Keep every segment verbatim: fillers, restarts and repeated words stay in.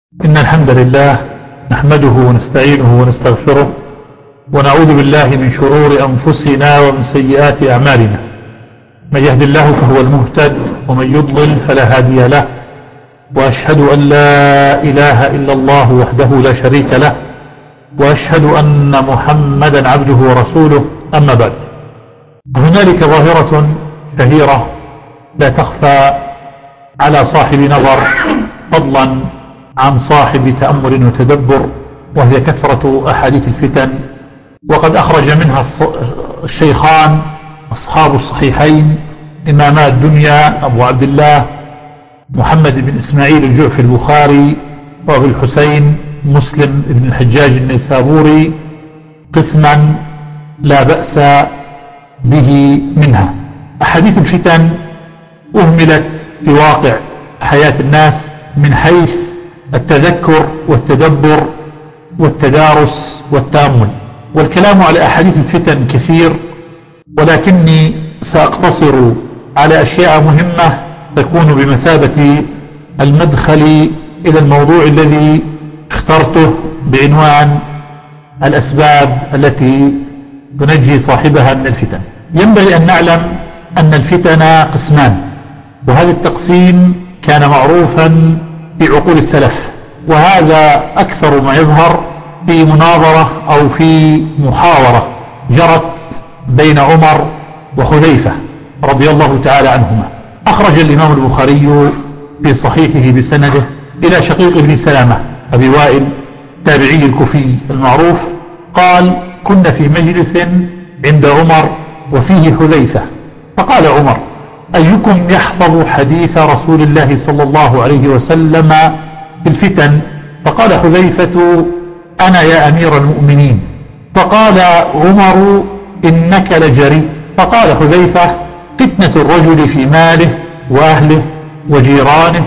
إن الحمد لله نحمده ونستعينه ونستغفره ونعوذ بالله من شرور أنفسنا ومن سيئات أعمالنا. من يهد الله فهو المهتد ومن يضلل فلا هادي له، وأشهد أن لا إله إلا الله وحده لا شريك له، وأشهد أن محمدا عبده ورسوله. أما بعد، هنالك ظاهرة شهيرة لا تخفى على صاحب نظر فضلا عن صاحب تأمل وتدبر، وهي كثرة أحاديث الفتن. وقد أخرج منها الشيخان أصحاب الصحيحين إماما الدنيا أبو عبد الله محمد بن إسماعيل الجعفي البخاري وأبو الحسين مسلم بن الحجاج النيسابوري قسما لا بأس به منها. أحاديث الفتن أهملت في واقع حياة الناس من حيث التذكر والتدبر والتدارس والتأمل، والكلام على أحاديث الفتن كثير، ولكني سأقتصر على أشياء مهمة تكون بمثابة المدخل إلى الموضوع الذي اخترته بعنوان الأسباب التي تنجي صاحبها من الفتن. ينبغي أن نعلم أن الفتن قسمان، وهذا التقسيم كان معروفا في عقول السلف، وهذا أكثر ما يظهر في مناظرة أو في محاورة جرت بين عمر وحذيفة رضي الله تعالى عنهما. أخرج الإمام البخاري في صحيحه بسنده إلى شقيق بن سلامة أبي وائل التابعي الكوفي المعروف قال: كنا في مجلس عند عمر وفيه حذيفة، فقال عمر: أيكم يحفظ حديث رسول الله صلى الله عليه وسلم في الفتن؟ فقال حذيفة: أنا يا أمير المؤمنين. فقال عمر: إنك لجريء. فقال حذيفة: فتنة الرجل في ماله وأهله وجيرانه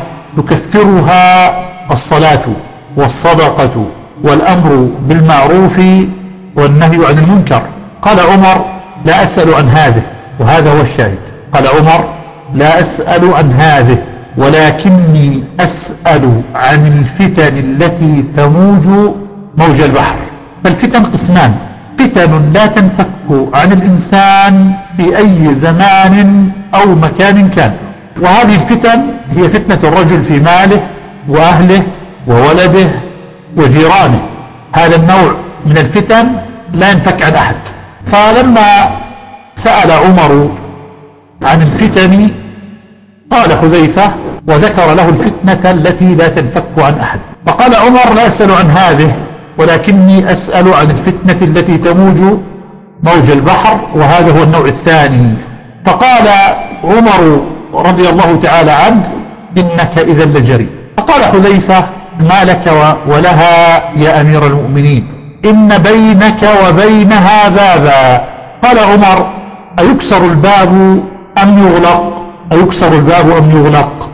تكفرها الصلاة والصدقة والأمر بالمعروف والنهي عن المنكر. قال عمر: لا أسأل عن هذه، وهذا هو الشاهد. قال عمر: لا أسأل عن هذه، ولكني أسأل عن الفتن التي تموج موج البحر. فالفتن قسمان: فتن لا تنفك عن الإنسان في أي زمان أو مكان كان، وهذه الفتن هي فتنة الرجل في ماله وأهله وولده وجيرانه. هذا النوع من الفتن لا ينفك عن أحد. فلما سأل عمر عن الفتن قال حذيفة وذكر له الفتنة التي لا تنفك عن أحد، فقال عمر: لا أسأل عن هذه، ولكني أسأل عن الفتنة التي تموج موج البحر، وهذا هو النوع الثاني. فقال عمر رضي الله تعالى عنه: إنك إذا لجريء. فقال حذيفة: ما لك ولها يا أمير المؤمنين؟ إن بينك وبينها بابا. قال عمر: أيكسر الباب أم يغلق؟ أيكسر الباب أم يغلق؟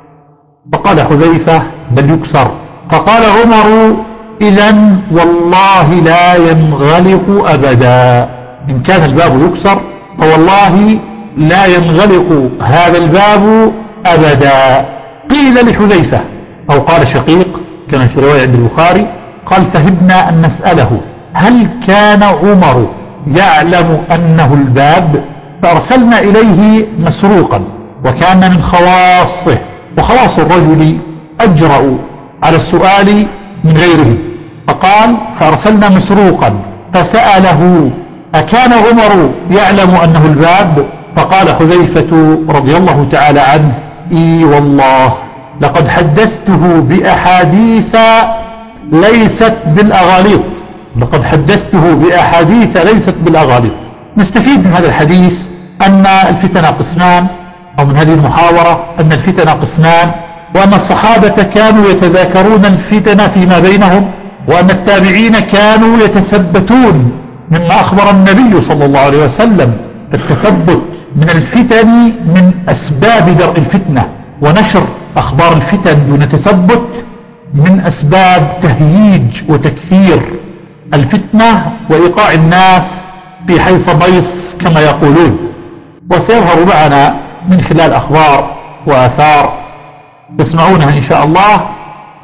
فقال حذيفة: بل يكسر. فقال عمر: إذن والله لا ينغلق أبدا. إن كان الباب يكسر فوالله لا ينغلق هذا الباب أبدا. قيل لحذيفة، أو قال شقيق كما في رواية عند البخاري، قال: فهبنا أن نسأله هل كان عمر يعلم أنه الباب؟ فأرسلنا إليه مسروقا، وكان من خواصه، وخواص الرجل أجرأ على السؤال من غيره. فقال: فأرسلنا مسروقا فسأله أكان عمر يعلم أنه الباب؟ فقال حذيفة رضي الله تعالى عنه: إي والله لقد حدثته بأحاديث ليست بالأغاليط. لقد حدثته بأحاديث ليست بالأغاليط. نستفيد من هذا الحديث أن الفتن قسمان، أو من هذه المحاورة أن الفتن قسمان، وأن الصحابة كانوا يتذاكرون الفتن فيما بينهم، وأن التابعين كانوا يتثبتون مما أخبر النبي صلى الله عليه وسلم. التثبت من الفتن من أسباب درء الفتنة، ونشر أخبار الفتن دون تثبت من أسباب تهييج وتكثير الفتنة وإيقاع الناس في حيص بيص كما يقولون. وسيظهر معنا من خلال أخبار وآثار تسمعونها إن شاء الله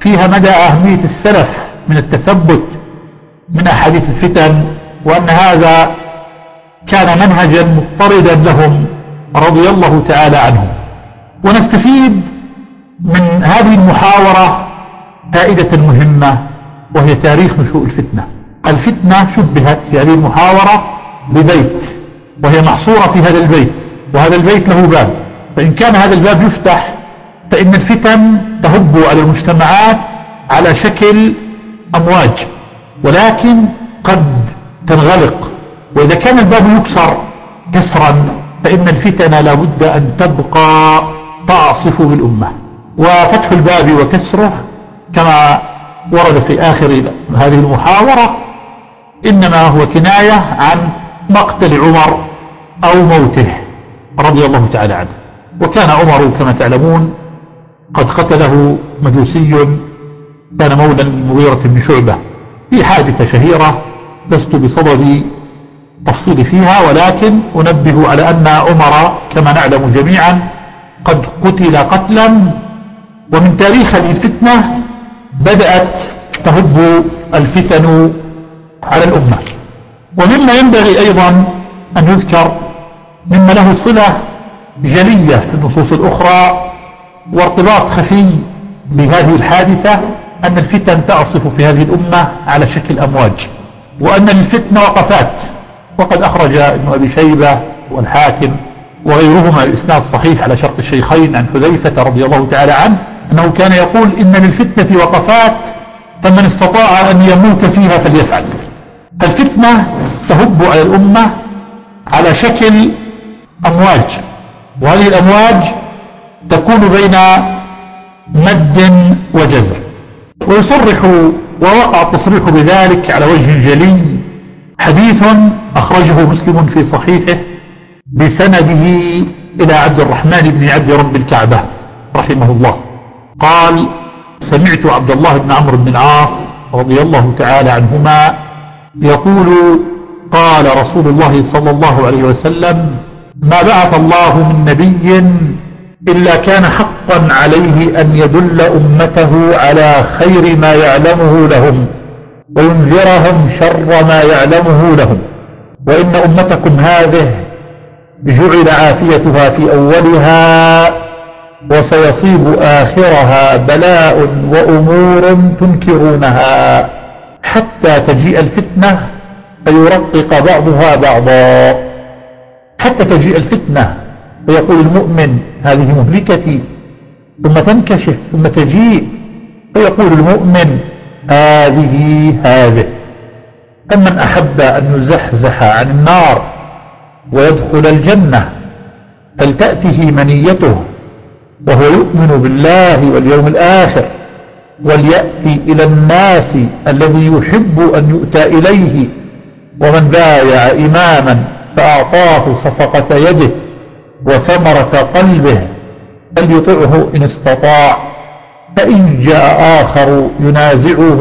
فيها مدى أهمية السلف من التثبت من أحاديث الفتن، وأن هذا كان منهجا مضطردا لهم رضي الله تعالى عنهم. ونستفيد من هذه المحاورة فائدة مهمة، وهي تاريخ نشوء الفتنة. الفتنة شبهت في هذه المحاورة ببيت، وهي محصورة في هذا البيت، وهذا البيت له باب، فإن كان هذا الباب يفتح فإن الفتن تهب على المجتمعات على شكل أمواج، ولكن قد تنغلق، وإذا كان الباب يكسر كسرا فإن الفتن لا بد أن تبقى تعصف بالأمة. وفتح الباب وكسره كما ورد في آخر هذه المحاورة إنما هو كناية عن مقتل عمر أو موته رضي الله تعالى عنه. وكان عمر كما تعلمون قد قتله مجوسي كان مولى المغيرة بن شعبة في حادثة شهيرة لست بصدد تفصيل فيها، ولكن أنبه على أن عمر كما نعلم جميعا قد قتل قتلا. ومن تاريخ هذه الفتنة بدأت تهب الفتن على الأمة. ومما ينبغي أيضا أن يذكر مما له صلة جلية في النصوص الأخرى وارتباط خفي بهذه الحادثة، أن الفتن تعصف في هذه الأمة على شكل أمواج، وأن للفتنة وقفات. وقد أخرج ابن أبي شيبة والحاكم وغيرهما الإسناد صحيح على شرط الشيخين عن حذيفة رضي الله تعالى عنه أنه كان يقول إن للفتنة وقفات فمن استطاع أن يموت فيها فليفعل. الفتنة تهب على الأمة على شكل أمواج، وهذه الأمواج تكون بين مد وجزر. ويصرح ووقع التصريح بذلك على وجه جلي حديث أخرجه مسلم في صحيحه بسنده إلى عبد الرحمن بن عبد رب الكعبة رحمه الله قال: سمعت عبد الله بن عمرو بن العاص رضي الله تعالى عنهما يقول: قال رسول الله صلى الله عليه وسلم: ما بعث الله من نبي إلا كان حقا عليه أن يدل أمته على خير ما يعلمه لهم وينذرهم شر ما يعلمه لهم، وإن أمتكم هذه جعل عافيتها في أولها وسيصيب آخرها بلاء وأمور تنكرونها حتى تجيء الفتنة فيرقق بعضها بعضا، حتى تجيء الفتنة فيقول المؤمن هذه مهلكتي، ثم تنكشف ثم تجيء فيقول المؤمن هذه هذه. فمن أحب أن يزحزح عن النار ويدخل الجنة فلتأته منيته وهو يؤمن بالله واليوم الآخر وليأتي إلى الناس الذي يحب أن يؤتى إليه، ومن بايع إماما فأعطاه صفقة يده وثمرة قلبه فليطعه إن استطاع، فإن جاء آخر ينازعه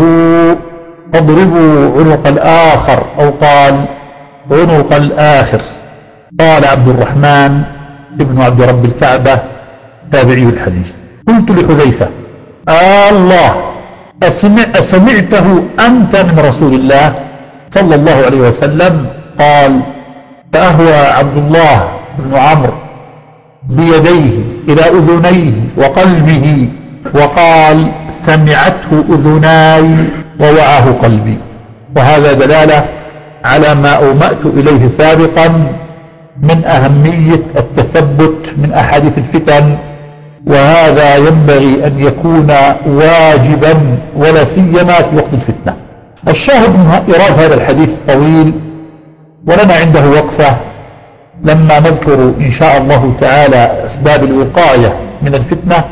فاضربوا عنق الآخر، أو قال عنق الآخر. قال عبد الرحمن ابن عبد رب الكعبة تابعي الحديث: قلت لحذيفة: آه الله أسمع أسمعته أنت من رسول الله صلى الله عليه وسلم؟ قال: فأهوى عبد الله بن عمرو بيديه إلى أذنيه وقلبه وقال: سمعته أذناي ووعاه قلبي. وهذا دلالة على ما أومأت إليه سابقا من أهمية التثبت من أحاديث الفتن، وهذا ينبغي أن يكون واجبا ولا سيما في وقت الفتنة. الشاهد من إيراد هذا الحديث طويل ولنا عنده وقفة لما نذكر إن شاء الله تعالى أسباب الوقاية من الفتنة.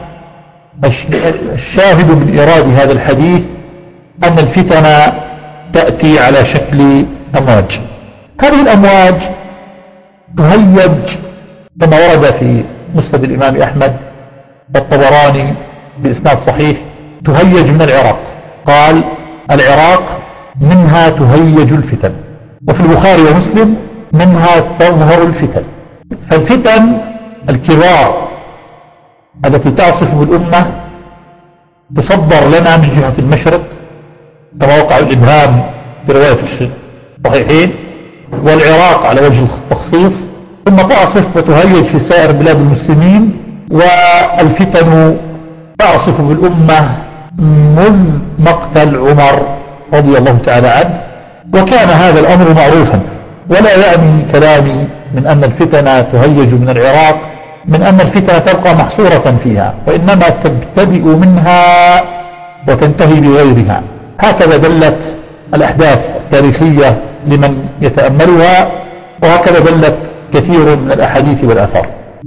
الشاهد من إيراد هذا الحديث أن الفتن تأتي على شكل أمواج. هذه الأمواج تهيج كما ورد في مسند الإمام أحمد والطبراني بإسناد صحيح، تهيج من العراق. قال: العراق منها تهيج الفتن، وفي البخاري ومسلم منها تظهر الفتن. فالفتن الكبار التي تعصف بالأمة تصدر لنا من جهة المشرق كما وقع الإبهام في رواية الصحيحين، والعراق على وجه التخصيص، ثم تعصف وتهيج في سائر بلاد المسلمين، والفتن تعصف بالأمة منذ مقتل عمر رضي الله تعالى عنه. وكان هذا الأمر معروفا، ولا يعني كلامي من أن الفتن تهيج من العراق من أن الفتن تبقى محصورة فيها، وإنما تبتدئ منها وتنتهي بغيرها. هكذا دلت الأحداث التاريخية لمن يتأملها، وهكذا دلت كثير من الأحاديث والآثار.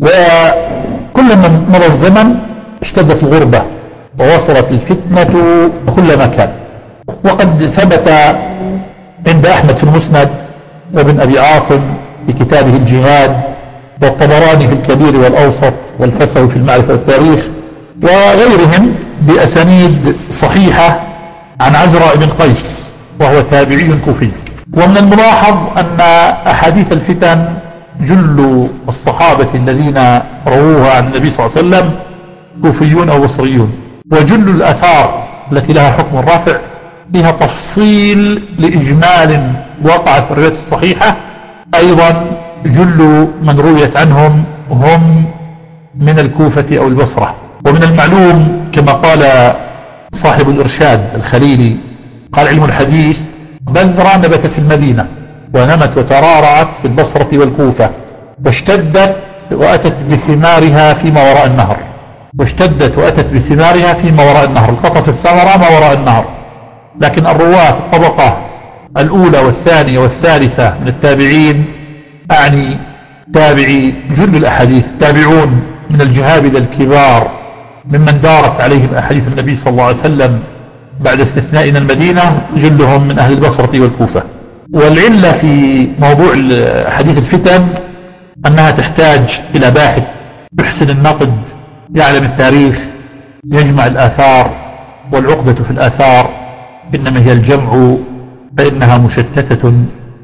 وكل من مضى الزمن اشتدت الغربة ووصلت الفتنة كل مكان. وقد ثبت عند أحمد في المسند، وابن أبي عاصم في كتابه الجهاد، والطبراني في الكبير والأوسط، والفسوي في المعرفة والتاريخ، وغيرهم بأسانيد صحيحة عن عزرا بن قيس وهو تابعي كوفي. ومن الملاحظ أن أحاديث الفتن جل الصحابة الذين رووها عن النبي صلى الله عليه وسلم كوفيون أو بصريون، وجل الآثار التي لها حكم الرافع فيها تفصيل لإجمال وقع في الروايات الصحيحة. أيضا جل من رويت عنهم هم من الكوفة أو البصرة. ومن المعلوم كما قال صاحب الإرشاد الخليلي، قال علم الحديث بذرة نبتت في المدينة ونمت وترارعت في البصرة والكوفة، واشتدت وأتت بثمارها فيما وراء النهر واشتدت وأتت بثمارها فيما وراء النهر القطف الثمرة ما وراء النهر. لكن الرواة الطبقة الأولى والثانية والثالثة من التابعين، أعني تابعي جل الأحاديث، تابعون من الجهابذة الكبار ممن دارت عليهم أحاديث النبي صلى الله عليه وسلم بعد استثنائنا المدينة، جلهم من أهل البصرة والكوفة. والعلة في موضوع حديث الفتن أنها تحتاج إلى باحث يحسن النقد، يعلم التاريخ، يجمع الآثار، والعقدة في الآثار إنما هي الجمع، فإنها مشتتة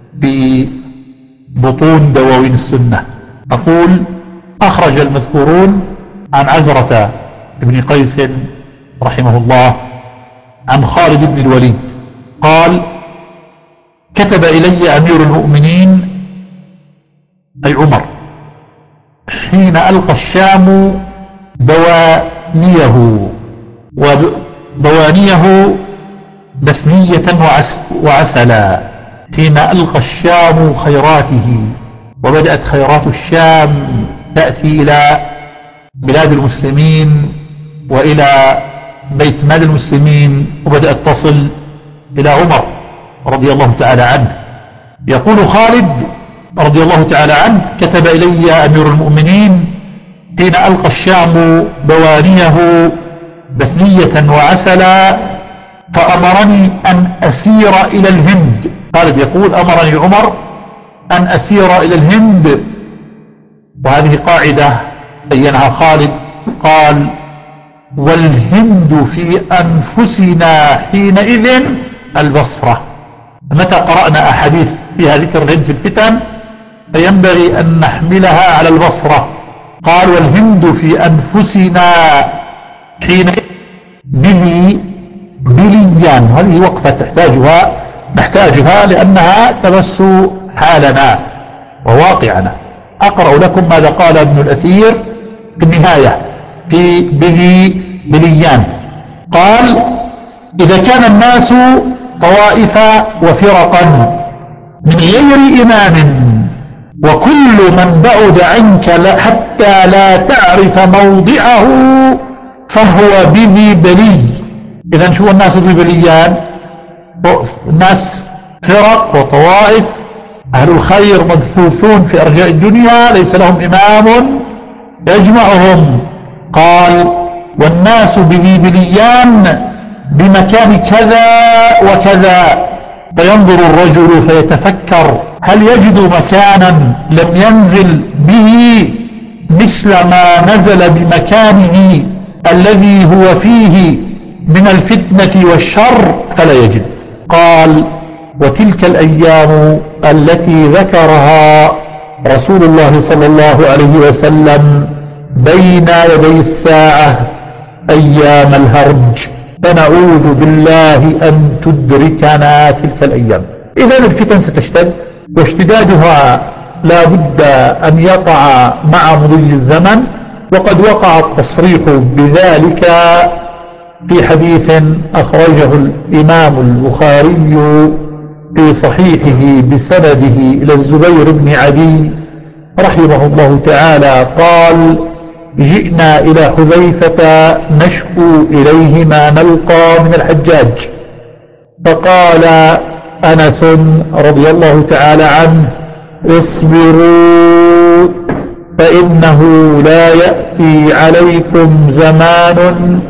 ببطون دواوين السنة. أقول أخرج المذكورون عن عزرة بن قيس رحمه الله عن خالد بن الوليد قال: كتب إلي أمير المؤمنين أي عمر حين ألقى الشام بوانيه وبوانيه بثنية وعسلا، حين ألقى الشام خيراته، وبدأت خيرات الشام تأتي إلى بلاد المسلمين وإلى بيت مال المسلمين، وبدأت تصل إلى عمر رضي الله تعالى عنه. يقول خالد رضي الله تعالى عنه: كتب إلي أمير المؤمنين حين ألقى الشام بوانيه بثنية وعسلا فأمرني أن أسير إلى الهند. خالد يقول: أمرني عمر أن أسير إلى الهند. وهذه قاعدة بينها خالد، قال: والهند في أنفسنا حينئذ البصرة. متى قرأنا أحاديث فيها ذكر الهند في الفتن فينبغي أن نحملها على البصرة. قال: والهند في أنفسنا حينئذ بلي بليان. هذه وقفة تحتاجها نحتاجها لأنها تمس حالنا وواقعنا. أقرأ لكم ماذا قال ابن الأثير في النهاية في به بليان. قال: إذا كان الناس طوائف وفرقا من غير إمام، وكل من بعد عنك حتى لا تعرف موضعه فهو به بلي. إذا شو الناس ببليان؟ الناس فرق وطوائف، أهل الخير مبثوثون في أرجاء الدنيا ليس لهم إمام يجمعهم. قال: والناس به بليان بمكان كذا وكذا، فينظر الرجل فيتفكر هل يجد مكانا لم ينزل به مثل ما نزل بمكانه الذي هو فيه من الفتنة والشر، فلا يجد. قال: وتلك الأيام التي ذكرها رسول الله صلى الله عليه وسلم بين يدي الساعة أيام الهرج، فنعوذ بالله أن تدركنا تلك الأيام. إذن الفتن ستشتد، واشتدادها لا بد أن يقع مع مضي الزمن، وقد وقع التصريح بذلك في حديث أخرجه الإمام البخاري في صحيحه بسنده إلى الزبير بن عدي رحمه الله تعالى قال: جئنا إلى حذيفة نشكو إليه ما نلقى من الحجاج، فقال أنس رضي الله تعالى عنه: اصبروا فإنه لا يأتي عليكم زمان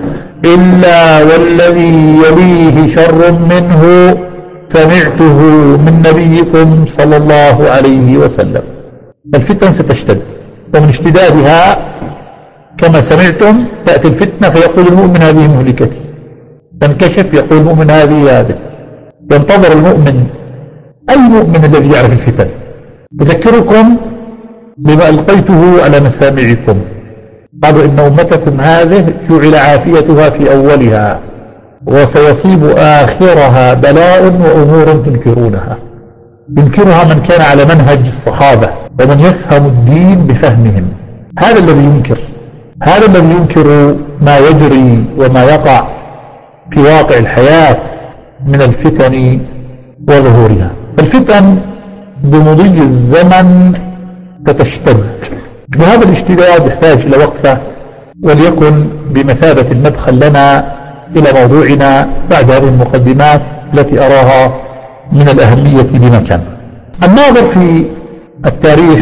إلا والذي يليه شر منه سمعته من نبيكم صلى الله عليه وسلم. الفتن ستشتد، ومن اشتدادها كما سمعتم تأتي الفتنة فيقول المؤمن هذه مهلكتي، تنكشف يقول المؤمن هذه هذه. ينتظر المؤمن، أي مؤمن الذي يعرف الفتن؟ أذكركم بما ألقيته على مسامعكم. قالوا إن أمتكم هذه جعل عافيتها في أولها وسيصيب آخرها بلاء وأمور تنكرونها. ينكرها من كان على منهج الصحابة ومن يفهم الدين بفهمهم. هذا الذي ينكر، هذا الذي ينكر ما يجري وما يقع في واقع الحياة من الفتن وظهورها. الفتن بمضي الزمن تتشتد، وهذا الاشتداد يحتاج إلى وقفة، وليكن بمثابة المدخل لنا إلى موضوعنا بعد هذه المقدمات التي أراها من الأهمية بمكان. الناظر في التاريخ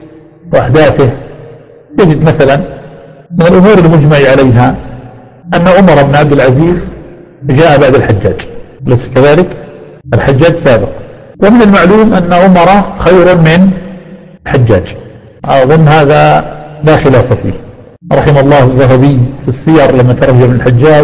وأحداثه يجد مثلا من الأمور المجمع عليها أن عمر بن عبد العزيز جاء بعد الحجاج، ليس كذلك؟ الحجاج سابق، ومن المعلوم أن عمر خير من الحجاج، أظن هذا لا خلاف فيه. رحم الله الذهبي في السير لما ترجم الحجاج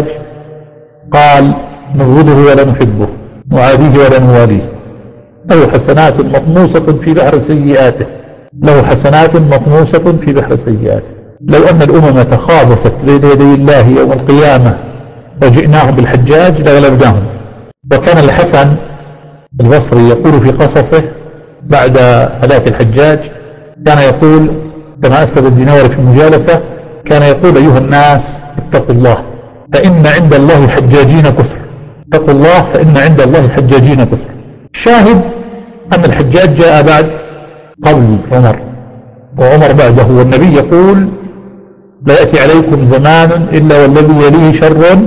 قال: نبغضه ولا نحبه، نعاديه ولا نواليه، له حسنات مطموسة في بحر سيئاته، له حسنات مطموسة في بحر سيئاته. لو أن الأمم تخاضفت بين يدي الله يوم القيامة وجئناهم بالحجاج لغلبناهم. وكان الحسن البصري يقول في قصصه بعد هلاك الحجاج، كان يقول كما أسلب الدينوري في المجالسة، كان يقول: أيها الناس اتقوا الله فإن عند الله حجاجين كثر، اتقوا الله فإن عند الله حجاجين كثر. شاهد أن الحجاج جاء بعد قبل عمر، وعمر بعده، والنبي يقول: لا يأتي عليكم زمان إلا والذي يليه شر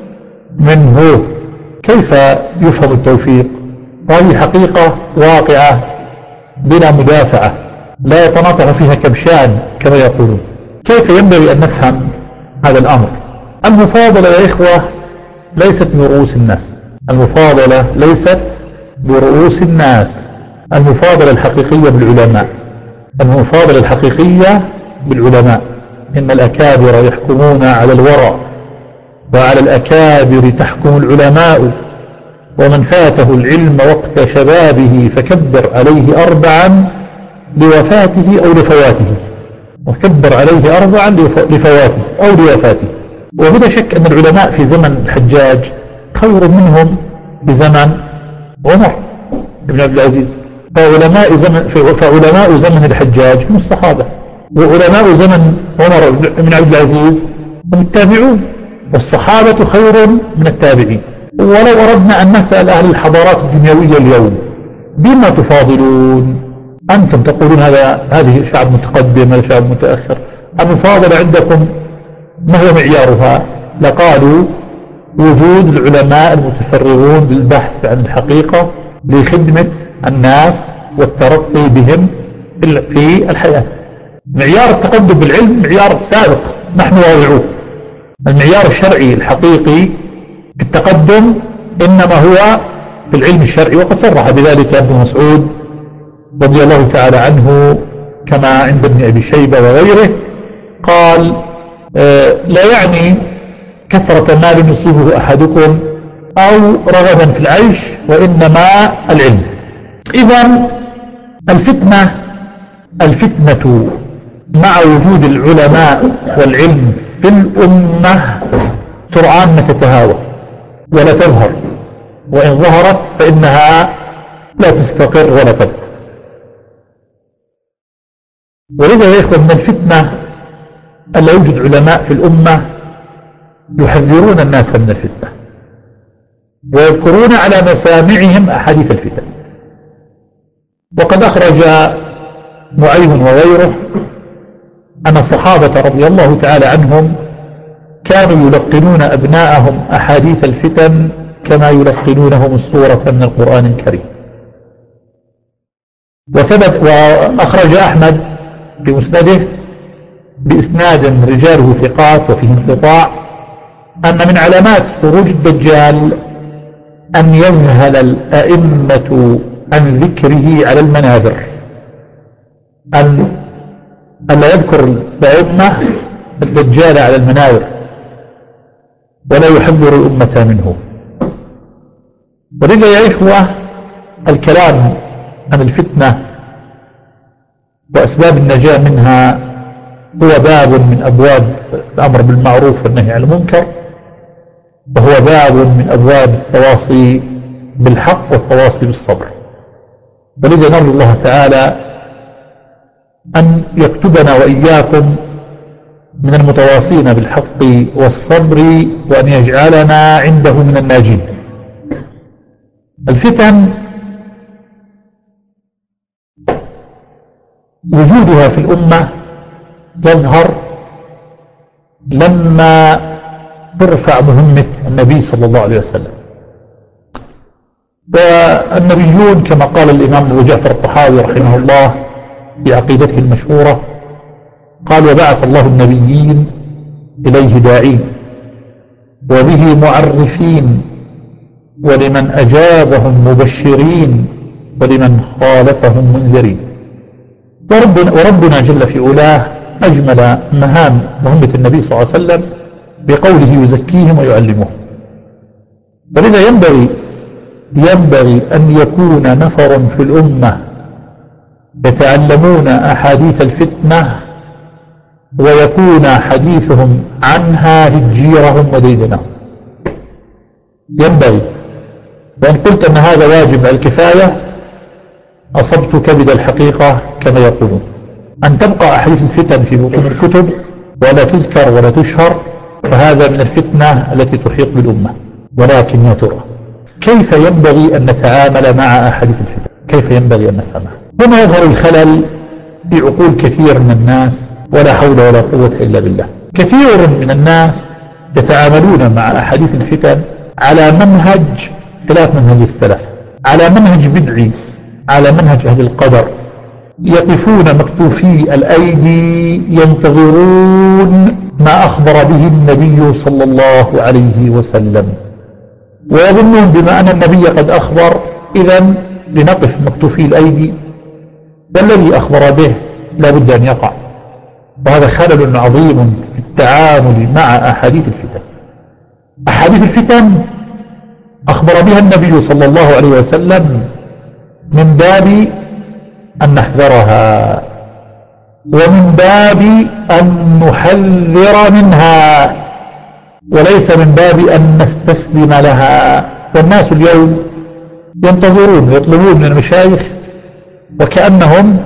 منه. كيف يفهم التوفيق؟ وهذه حقيقة واقعة بلا مدافعة لا يتناطح فيها كبشان كما يقولون. كيف ينبغي أن نفهم هذا الأمر؟ المفاضلة يا إخوة ليست برؤوس الناس، المفاضلة ليست برؤوس الناس، المفاضلة الحقيقية بالعلماء، المفاضلة الحقيقية بالعلماء. إن الأكابر يحكمون على الورى، وعلى الأكابر تحكم العلماء، ومن فاته العلم وقت شبابه فكبر عليه أربعا لوفاته أو لفواته، وكبر عليه أربعا لفواته أو لوفاته. وبلا شك أن العلماء في زمن الحجاج خير منهم بزمن عمر بن عبد العزيز. فعلماء زمن, فعلماء زمن الحجاج هم الصحابة، وعلماء زمن عمر بن عبد العزيز هم التابعون، والصحابة خير من التابعين. ولو أردنا أن نسأل أهل الحضارات الدنيوية اليوم بما تفاضلون؟ أنتم تقولون هذا هذه شعب متقدم، هذا شعب متأخر. المفاضلة عندكم ما هو معيارها؟ لقالوا وجود العلماء المتفرغون بالبحث عن الحقيقة لخدمة الناس والترقي بهم في الحياة. معيار التقدم بالعلم معيار سابق نحن واضعوه. المعيار الشرعي الحقيقي في التقدم إنما هو في العلم الشرعي، وقد صرح بذلك ابن مسعود رضي الله تعالى عنه كما عند ابن أبي شيبة وغيره. قال: آه لا يعني كثرة مال يصيبه أحدكم أو رغبا في العيش، وإنما العلم. إذن الفتنة الفتنة مع وجود العلماء والعلم في الأمة سرعان ما تتهاوى ولا تظهر، وإن ظهرت فإنها لا تستقر ولا تبقى. ولذا يا إخوة من الفتنة ألا يوجد علماء في الأمة يحذرون الناس من الفتنة ويذكرون على مسامعهم أحاديث الفتن. وقد أخرج معين وغيره أن الصحابة رضي الله تعالى عنهم كانوا يلقنون أبناءهم أحاديث الفتن كما يلقنونهم السورة من القرآن الكريم. وثبت وأخرج أحمد بمسنده بإسناد رجاله ثقات وفيه انقطاع أن من علامات خروج الدجال أن يذهل الأئمة عن ذكره على المنابر، أن ألا يذكر الأئمة الدجال على المنابر ولا يحذر الأمة منه. ولذا يا إخوة الكلام عن الفتنة وأسباب النجاة منها هو باب من أبواب الأمر بالمعروف والنهي عن المنكر، وهو باب من أبواب التواصي بالحق والتواصي بالصبر. ولذا نرجو الله تعالى أن يكتبنا وإياكم من المتواصين بالحق والصبر، وأن يجعلنا عنده من الناجين. الفتن وجودها في الأمة يظهر لما ترفع مهمة النبي صلى الله عليه وسلم. والنبيون كما قال الإمام أبو جعفر الطحاوي رحمه الله في عقيدته المشهورة قال: وبعث الله النبيين إليه داعين وبه معرفين ولمن أجابهم مبشرين ولمن خالفهم منذرين. وربنا, وربنا جل في علاه أجمل مهام مهمة النبي صلى الله عليه وسلم بقوله يزكيهم ويعلمهم. ولذا ينبغي ينبغي أن يكون نفر في الأمة يتعلمون أحاديث الفتنة ويكون حديثهم عنها هجيرهم وديدنهم. ينبغي، وإن قلت أن هذا واجب على الكفاية أصبت كبد الحقيقة كما يقولون. أن تبقى أحاديث الفتن في بطون الكتب ولا تذكر ولا تشهر فهذا من الفتنة التي تحيط بالأمة. ولكن يا ترى كيف ينبغي أن نتعامل مع أحاديث الفتن؟ كيف ينبغي أن نفهمها؟ هنا يظهر الخلل في عقول كثير من الناس، ولا حول ولا قوة إلا بالله. كثير من الناس يتعاملون مع أحاديث الفتن على منهج خلاف منهج السلف، على منهج بدعي، على منهج أهل القدر. يقفون مكتوفي الأيدي ينتظرون ما أخبر به النبي صلى الله عليه وسلم، ويظنون بما أن النبي قد أخبر إذن لنقف مكتوفي الأيدي، والذي أخبر به لا بد أن يقع. وهذا خلل عظيم في التعامل مع أحاديث الفتن. أحاديث الفتن أخبر بها النبي صلى الله عليه وسلم من باب أن نحذرها، ومن باب أن نحذر منها، وليس من باب أن نستسلم لها. والناس اليوم ينتظرون ويطلبون من المشايخ وكأنهم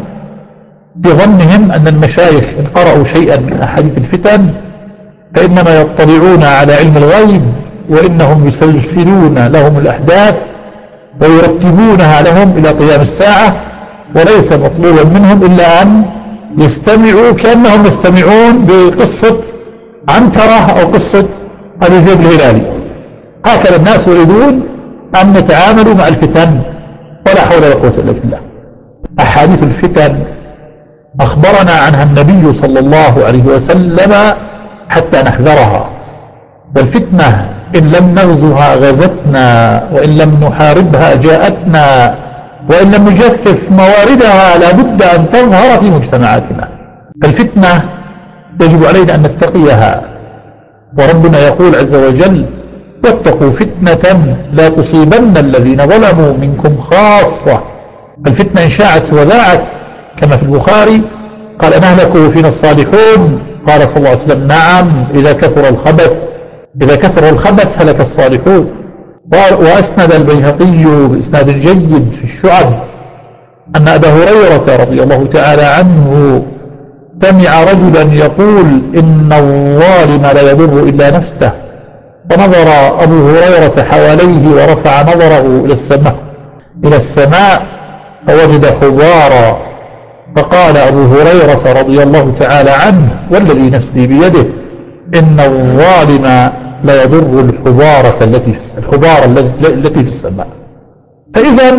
بظنهم أن المشايخ إن قرأوا شيئا من أحاديث الفتن فإنما يطلعون على علم الغيب، وإنهم يسلسلون لهم الأحداث ويرتبونها لهم إلى قيام الساعة، وليس مطلوبا منهم إلا أن يستمعوا كأنهم يستمعون بقصة عنترة أو قصة أبي زيد الهلالي. هكذا الناس يريدون أن يتعاملوا مع الفتن، ولا حول ولا قوة إلا بالله. أحاديث الفتن أخبرنا عنها النبي صلى الله عليه وسلم حتى نحذرها. والفتنة إن لم نغزها غزتنا، وإن لم نحاربها جاءتنا، وإن لم نجفف مواردها لابد أن تظهر في مجتمعاتنا. الفتنة يجب علينا أن نتقيها، وربنا يقول عز وجل: واتقوا فتنة لا تصيبن الذين ظلموا منكم خاصة. الفتنة إن شاعت وذاعت كما في البخاري قال: أن أهلكوا فينا الصالحون. قال صلى الله عليه وسلم: نعم، إذا كثر الخبث إذا كثر الخبث هلك الصالحون. وأسند البيهقي بإسناد جيد في الشعب أن أبا هريرة رضي الله تعالى عنه سمع رجلا يقول إن الظالم لا يضر إلا نفسه، فنظر أبو هريرة حواليه ورفع نظره إلى السماء إلى السماء فوجد حبارا، فقال أبو هريرة رضي الله تعالى عنه والذي نفسي بيده إن الظالم لا يضر الحبارة التي في الحبارة التي في السماء. فإذا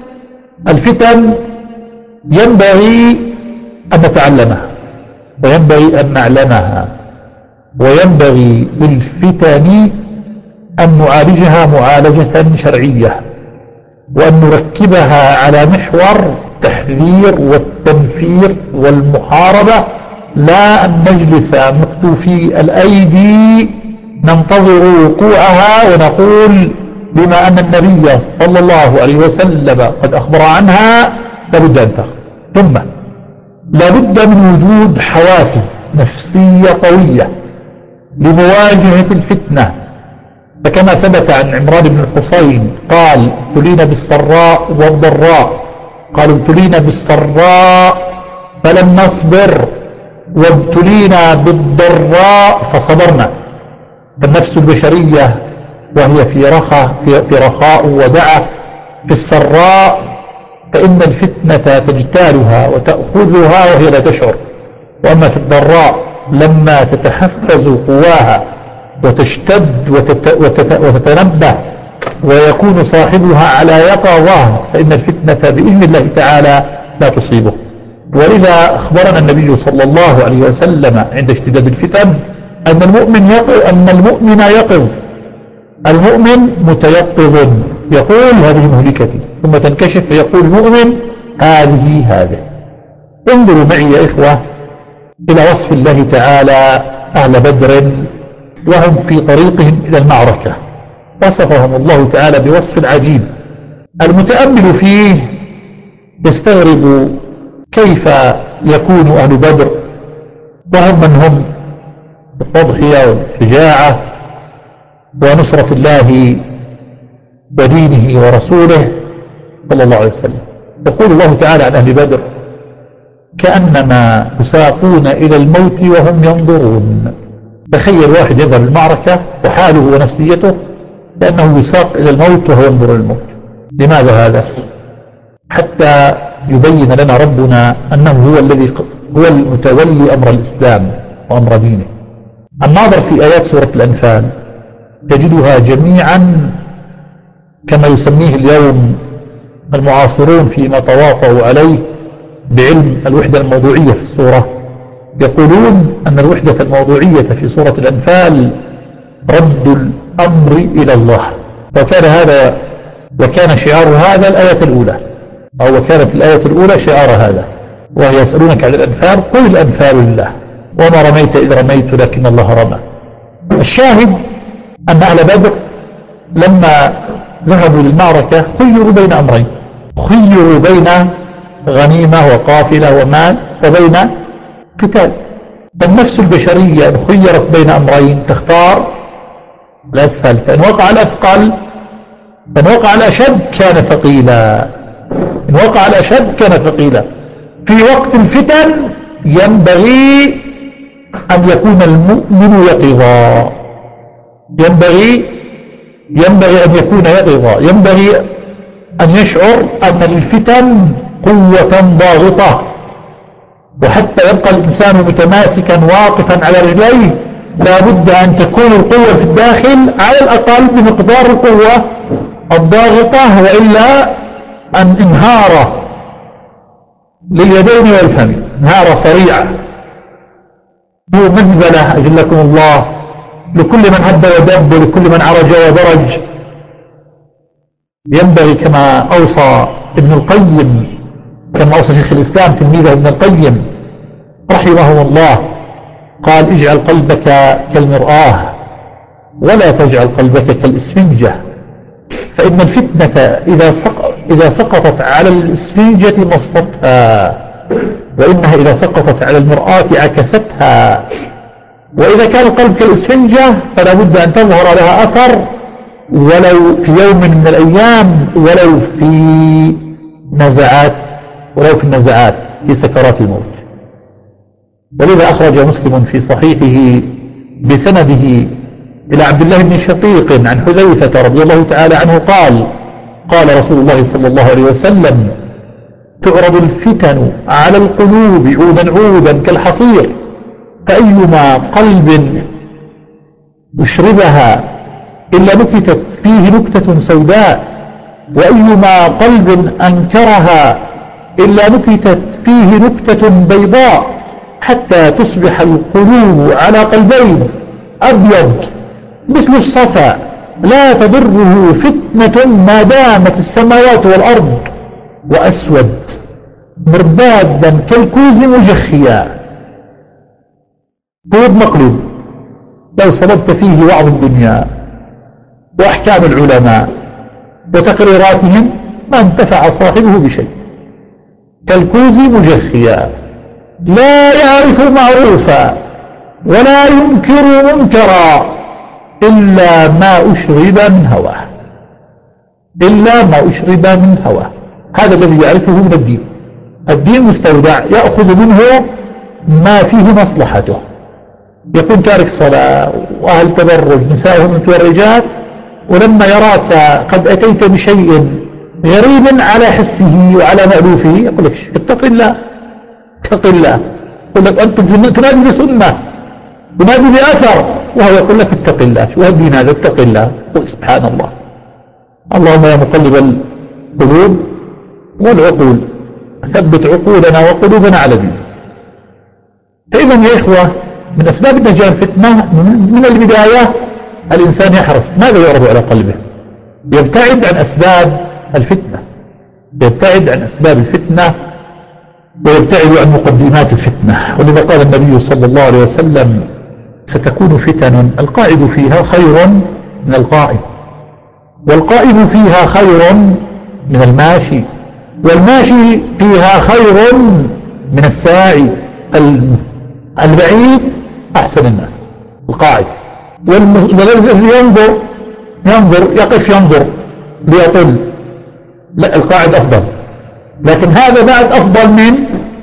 الفتن ينبغي أن نتعلمها وينبغي أن نعلمها، وينبغي بالفتن أن نعالجها معالجة شرعية، وأن نركبها على محور التحذير والتنفير والمحاربة، لا أن نجلس مكتوفي الأيدي ننتظر وقوعها ونقول بما أن النبي صلى الله عليه وسلم قد أخبر عنها لابد أن تخف. ثم لابد من وجود حوافز نفسية قوية لمواجهة الفتنة، فكما ثبت عن عمران بن الحصين قال ابتلينا بالسراء والضراء، قالوا ابتلينا بالسراء فلم نصبر وابتلينا بالضراء فصبرنا. فالنفس البشرية وهي في رخاء في رخاء ودعة في السراء فإن الفتنة تجتالها وتأخذها وهي لا تشعر، وأما في الضراء لما تتحفز قواها وتشتد وتت وتت وتتنبه ويكون صاحبها على يقظة فإن الفتنة بإذن الله تعالى لا تصيبه. ولذا أخبرنا النبي صلى الله عليه وسلم عند اشتداد الفتن أن المؤمن يقظ أن المؤمن يقظ المؤمن متيقظ يقول هذه مهلكتي، ثم تنكشف فيقول المؤمن هذه هذه. انظروا معي يا إخوة إلى وصف الله تعالى أهل بدر وهم في طريقهم إلى المعركة، وصفهم الله تعالى بوصف عجيب. المتأمل فيه يستغرب كيف يكون أهل بدر وهم من هم بالتضحية والشجاعة ونصرة الله ودينه ورسوله صلى الله عليه وسلم. يقول الله تعالى عن أهل بدر كأنما يساقون إلى الموت وهم ينظرون. تخيل واحد يذهب المعركة وحاله ونفسيته لأنه يساق إلى الموت وهو ينظر الموت. لماذا هذا؟ حتى يبين لنا ربنا أنه هو الذي هو المتولي أمر الإسلام وأمر دينه. الناظر في آيات سورة الأنفال تجدها جميعا كما يسميه اليوم المعاصرون فيما تواطؤوا عليه بعلم الوحدة الموضوعية في السورة، يقولون أن الوحدة الموضوعية في سورة الأنفال رد الأمر إلى الله، وكان هذا وكان شعار هذا الآية الأولى، أو وكانت الآية الأولى شعار هذا، وهي يسألونك عن الأنفال قل الأنفال لله وما رميت إذ رميت لكن الله رمى. الشاهد أن أهل بدر لما ذهبوا للمعركة خيروا بين أمرين، خيروا بين غنيمة وقافلة ومال وبين قتال. فالنفس البشرية إن خيرت بين أمرين تختار الأسهل، فإن وقع الأثقل فإن وقع الأشد كان ثقيلا إن وقع الأشد كان ثقيلا. في وقت الفتن ينبغي أن يكون المؤمن يقظا، ينبغي ينبغي أن يكون يقظا، ينبغي أن يشعر أن للفتن قوة ضاغطة، وحتى يبقى الإنسان متماسكا واقفا على رجليه لا بد أن تكون القوة في الداخل على الأقل بمقدار القوة الضاغطة، وإلا أن انهار لليدين والفم انهار صريعة. هو مزبلة أجلكم الله لكل من هب ودب ولكل من عرج ودرج. ينبغي كما أوصى ابن القيم كما أوصى شيخ الإسلام تلميذه ابن القيم رحمه الله قال اجعل قلبك كالمرآة ولا تجعل قلبك كالإسفنجة، فإن الفتنة إذا سقط إذا سقطت على الإسفنجة مصتها، وإنها إذا سقطت على المرآة عكستها. وإذا كان القلب كالإسفنجة فلا بد أن تظهر لها أثر ولو في يوم من الأيام، ولو في نزعات ولو في النزعات في سكرات الموت. ولذا أخرج مسلم في صحيحه بسنده إلى عبد الله بن شقيق عن حذيفة رضي الله تعالى عنه قال: قال رسول الله صلى الله عليه وسلم: تعرض الفتن على القلوب عودا عودا كالحصير، فأيما قلب يشربها إلا نكتت فيه نكتة سوداء، وأيما قلب أنكرها إلا نكتت فيه نكتة بيضاء، حتى تصبح القلوب على قلبين أبيض مثل الصفا لا تضره فتنة ما دامت السماوات والأرض، وأسود مربادا كالكوز مجخيا. قلوب مقلوب لو صببت فيه وعظ الدنيا وأحكام العلماء وتقريراتهم ما انتفع صاحبه بشيء، كالكوز مجخيا لا يعرف معروفا ولا ينكر منكرا إلا ما أشرب من هواه، إلا ما أشرب من هواه. هذا الذي يعرفه من الدين. الدين مستودع يأخذ منه ما فيه مصلحته، يكون تارك صلاة وأهل تبرج نسائهم متورجات، ولما يراك قد أتيت بشيء غريب على حسه وعلى مألوفه يقول لك: اتق الله اتق الله. يقول لك: أنت تنادي بسنة تنادي بأثر، وهو يقول لك: اتق الله. شو الدين هذا؟ اتق الله. سبحان الله. اللهم يا مقلب القلوب والعقول ثبت عقولنا وقلوبنا على دينك. فإذا يا إخوة من أسباب النجاة الفتنة من البداية الإنسان يحرص ماذا يعرض على قلبه، يبتعد عن أسباب الفتنة، يبتعد عن أسباب الفتنة ويبتعد عن مقدمات الفتنة. ولذا قال النبي صلى الله عليه وسلم: ستكون فتن القاعد فيها خير من القائم، والقائم فيها خير من الماشي، والماشي فيها خير من الساعي، البعيد أحسن الناس القاعد، والذي ينظر ينظر يقف ينظر ليطل، لا القاعد أفضل. لكن هذا بعد أفضل من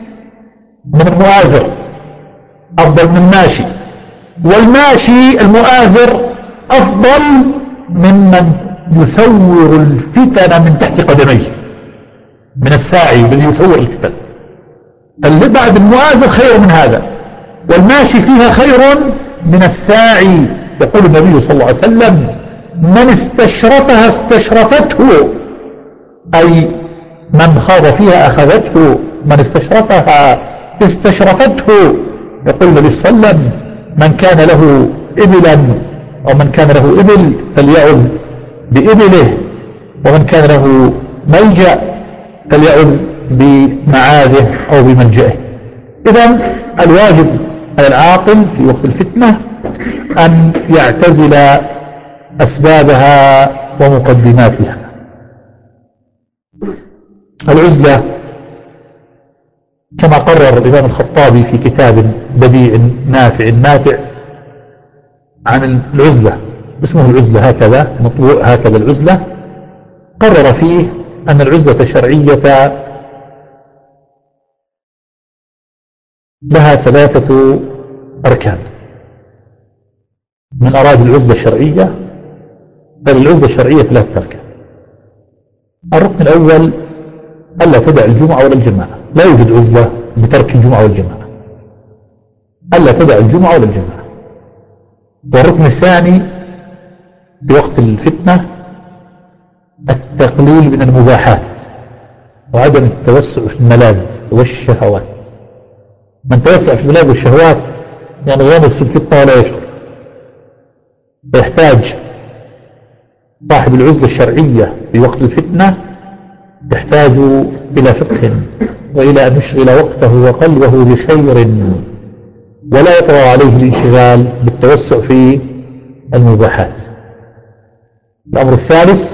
من المؤازر، أفضل من الماشي، والماشي المؤازر أفضل ممن يسور الفتن من تحت قدميه، من الساعي الذي يسور الفتن. اللي بعد المؤازر خير من هذا، والماشي فيها خير من الساعي. يقول النبي صلى الله عليه وسلم: من استشرفها استشرفته، أي من خاض فيها أخذته، من استشرفها استشرفته. يقول النبي صلى الله عليه وسلم: من كان له إبلا أو من كان له إبل فليعذ بإبله، ومن كان له ملجأ فليعذ بمعاذه أو بملجأه. إذن الواجب على العاقل في وقت الفتنة أن يعتزل أسبابها ومقدماتها. العزلة كما قرر الإمام الخطابي في كتاب بديع نافع ماتع عن العزلة، اسمه العزلة هكذا مطبوع هكذا العزلة، قرر فيه أن العزلة الشرعية لها ثلاثة أركان. من أراد العزلة الشرعية فالعزلة الشرعية ثلاثة أركان. الركن الأول ألا تدع الجمعة ولا الجماعة، لا يوجد عزلة بترك الجمعة والجماعة، ألا تدع الجمعة ولا الجماعة. والركن الثاني في وقت الفتنة التقليل من المباحات وعدم التوسع في الملاذ والشهوات. من توسع في الملاذ والشهوات يعني غامس في الفتنة ولا يشعر. يحتاج صاحب العزلة الشرعية في وقت الفتنة يحتاج إلى فقه وإلى أن يشغل وقته وقلبه بخير، ولا يطغى عليه الانشغال بالتوسع في المباحات. الأمر الثالث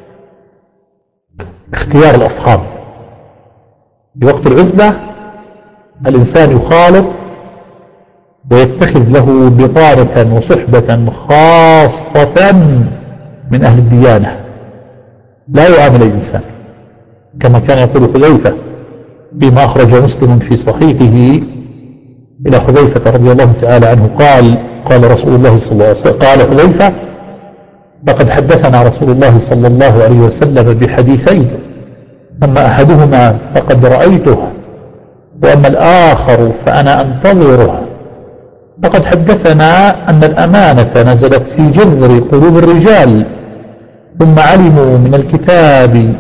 اختيار الأصحاب. في وقت العزلة الإنسان يخالط ويتخذ له بطانة وصحبة خاصة من أهل الديانة، لا يعامل الإنسان كما كان يقول حذيفة فيما أخرج مسلم في صحيحه إلى حذيفة رضي الله تعالى عنه قال قال رسول الله صلى الله عليه وسلم قال حذيفة: لقد حدثنا رسول الله صلى الله عليه وسلم بحديثين، أما أحدهما فقد رأيته، وأما الآخر فأنا أنتظره. فقد حدثنا أن الأمانة نزلت في جذر قلوب الرجال، ثم علموا من الكتاب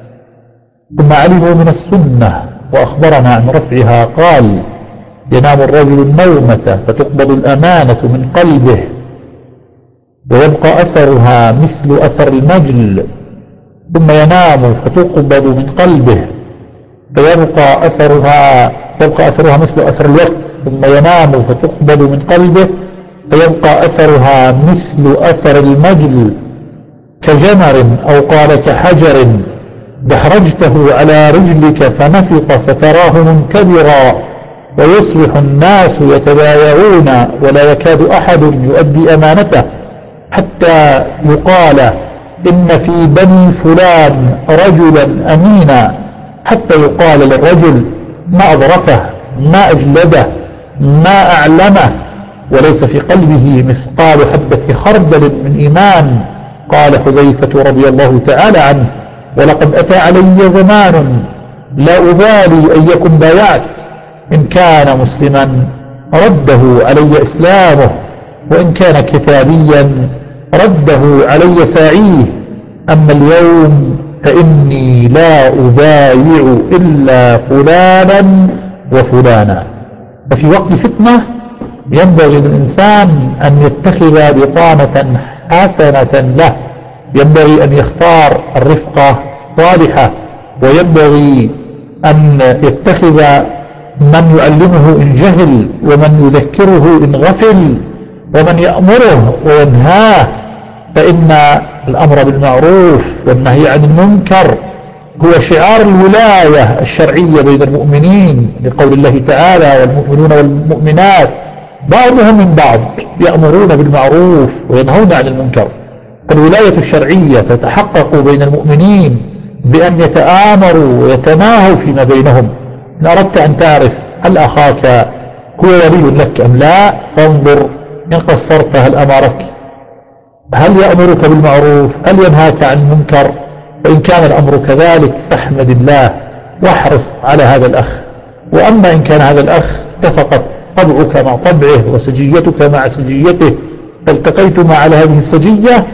ثم علموا من السنة، وأخبرنا عن رفعها قال: ينام الرجل النومة فتقبض الأمانة من قلبه ويبقى أثرها مثل أثر المجل، ثم ينام فتقبض من قلبه فيبقى أثرها يبقى أثرها مثل أثر الوقت، ثم ينام فتقبض من قلبه فيبقى أثرها مثل أثر المجل، كجمر أو قال كحجر دحرجته على رجلك فنفط فتراه منكبرا، ويصبح الناس يتبايعون ولا يكاد أحد يؤدي أمانته، حتى يقال إن في بني فلان رجلا أمينا، حتى يقال للرجل ما أظرفه ما أجلده ما أعلمه، وليس في قلبه مثقال حبة خردل من إيمان. قال حذيفة رضي الله تعالى عنه: ولقد أتى علي زمان لا أبالي أن يكن بايعت، إن كان مسلما رده علي إسلامه، وإن كان كتابيا رده علي ساعيه، أما اليوم فإني لا أبايع إلا فلانا وفلانا. ففي وقت فتنة ينبغي للإنسان أن يتخذ بطانة حسنة له، ينبغي أن يختار الرفقة الصالحة، وينبغي أن يتخذ من يعلمه إن جهل، ومن يذكره إن غفل، ومن يأمره وينهاه، فإن الأمر بالمعروف والنهي عن المنكر هو شعار الولاية الشرعية بين المؤمنين، لقول الله تعالى: والمؤمنون والمؤمنات بعضهم من بعض يأمرون بالمعروف وينهون عن المنكر. الولاية الشرعية تتحقق بين المؤمنين بأن يتآمروا ويتناهوا فيما بينهم. إن أردت أن تعرف هل أخاك هو ولي لك أم لا، فانظر إن قصرت هل أمرك، هل يأمرك بالمعروف، هل ينهاك عن المنكر. وإن كان الأمر كذلك فاحمد الله واحرص على هذا الأخ. وأما إن كان هذا الأخ اتفقت طبعك مع طبعه وسجيتك مع سجيته، فالتقيتما على هذه السجية،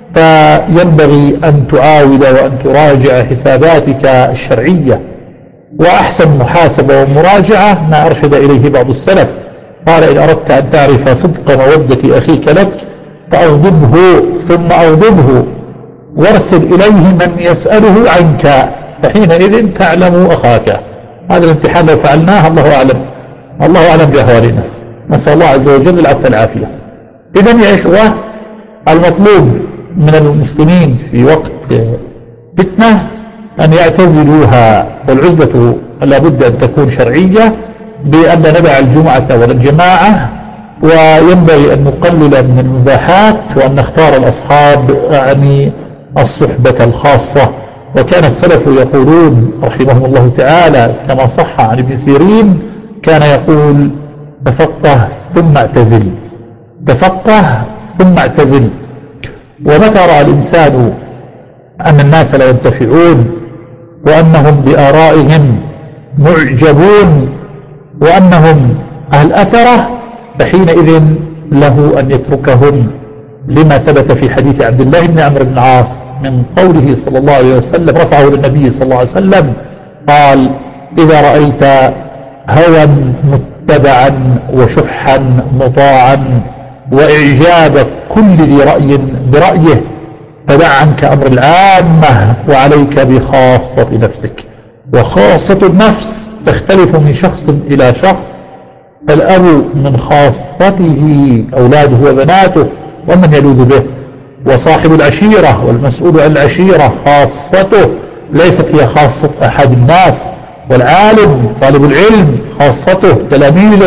فينبغي أن تعاود وأن تراجع حساباتك الشرعية. وأحسن محاسبة ومراجعة ما أرشد إليه بعض السلف، قال: إن أردت أن تعرف صدق مودة أخيك لك فأغضبه ثم أغضبه، وارسل إليه من يسأله عنك، فحينئذ تعلم أخاك. هذا الامتحان لو فعلناه الله أعلم الله أعلم بأحوالنا، نسأل الله عز وجل العفو والعافية. إذن يا إخوة، المطلوب من المسلمين في وقت فتنة أن يعتزلوها، والعزلة لابد أن تكون شرعية، بأن ندع الجمعة ولا الجماعة، وينبغي أن نقلل من المباحات، وأن نختار الأصحاب يعني الصحبة الخاصة. وكان السلف يقولون رحمهم الله تعالى كما صح عن ابن سيرين، كان يقول: تفقه ثم اعتزل، تفقه ثم اعتزل. ومتى رأى الإنسان أن الناس لا ينتفعون، وأنهم بآرائهم معجبون، وأنهم أهل أثرة، فحينئذ له أن يتركهم، لما ثبت في حديث عبد الله بن عمرو بن العاص من قوله صلى الله عليه وسلم، رفعه للنبي صلى الله عليه وسلم، قال: إذا رأيت هوى متبعا وشحا مطاعا وإعجاب كل ذي رأي برأيه، فدع عنك أمر العامة وعليك بخاصة نفسك. وخاصة النفس تختلف من شخص إلى شخص، فالأب من خاصته أولاده وبناته ومن يلوذ به، وصاحب العشيرة والمسؤول عن العشيرة خاصته ليست هي خاصة أحد الناس، والعالم طالب العلم خاصته تلاميذه،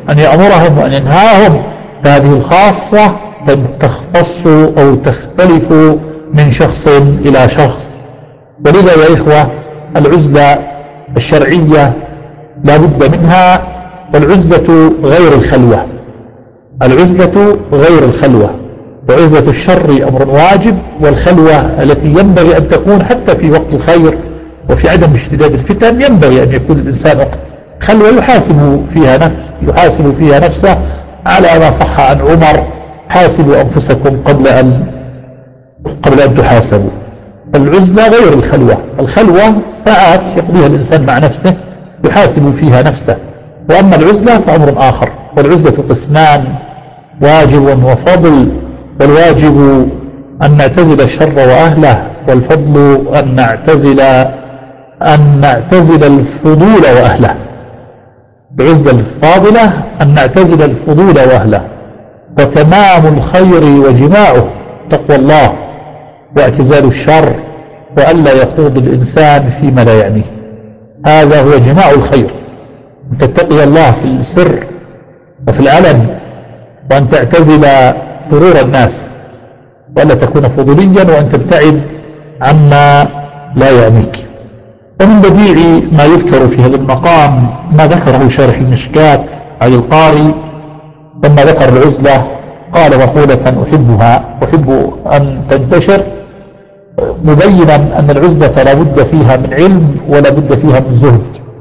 أن يأمرهم وأن ينهاهم، فهذه الخاصة تختص أو تختلف من شخص إلى شخص. ولذا يا إخوة العزلة الشرعية لا بد منها، والعزلة غير الخلوة، العزلة غير الخلوة، وعزلة الشر أمر واجب، والخلوة التي ينبغي أن تكون حتى في وقت الخير وفي عدم اشتداد الفتن ينبغي أن يكون الإنسان وقت خلوة يحاسب فيها نفسه يحاسب فيها نفسه على ما صح عن عمر: حاسبوا أنفسكم قبل أن قبل أن تحاسبوا. العزلة غير الخلوة، الخلوة ساعات يقضيها الإنسان مع نفسه يحاسب فيها نفسه، وأما العزلة فأمر آخر. والعزلة قسمان: واجب وفضل، والواجب أن نعتزل الشر وأهله، والفضل أن نعتزل أن نعتزل الفضول وأهله. العزلة الفاضلة أن نعتزل الفضول وأهله، وتمام الخير وجماعه تقوى الله واعتزال الشر، وألا يخوض الإنسان فيما لا يعنيه. هذا هو جماع الخير، أن تتقي الله في السر وفي العلن، وأن تعتزل ضرور الناس، وألا تكون فضوليا، وأن تبتعد عما لا يعنيك. ومن بديع ما يذكر في هذا المقام ما ذكره شارح المشكات علي القاري لما ذكر العزلة، قال: مقولة أحبها أحب أن تنتشر، مبينا أن العزلة لا بد فيها من علم ولا بد فيها من زهد.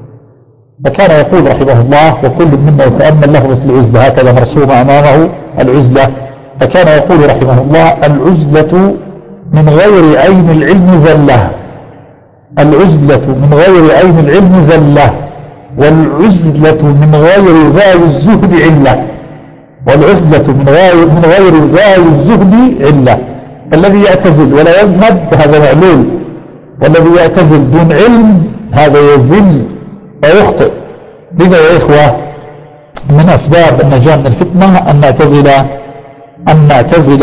فكان يقول رحمه الله: وكل منا يتأمل له مثل العزلة، هكذا مرسومة أمامه العزلة. فكان يقول رحمه الله: العزلة من غير عين العلم زلة، العزلة من غير عين العلم زلة، والعزلة من غير زاي الزهد علة، والعزلة من غير من غير زاي الزهد علة. الذي يعتزل ولا يزهد هذا معلول، والذي يعتزل دون علم هذا يزل ويخطئ. لذا يا إخوة من أسباب النجاة من الفتنة أن نعتزل أن نعتزل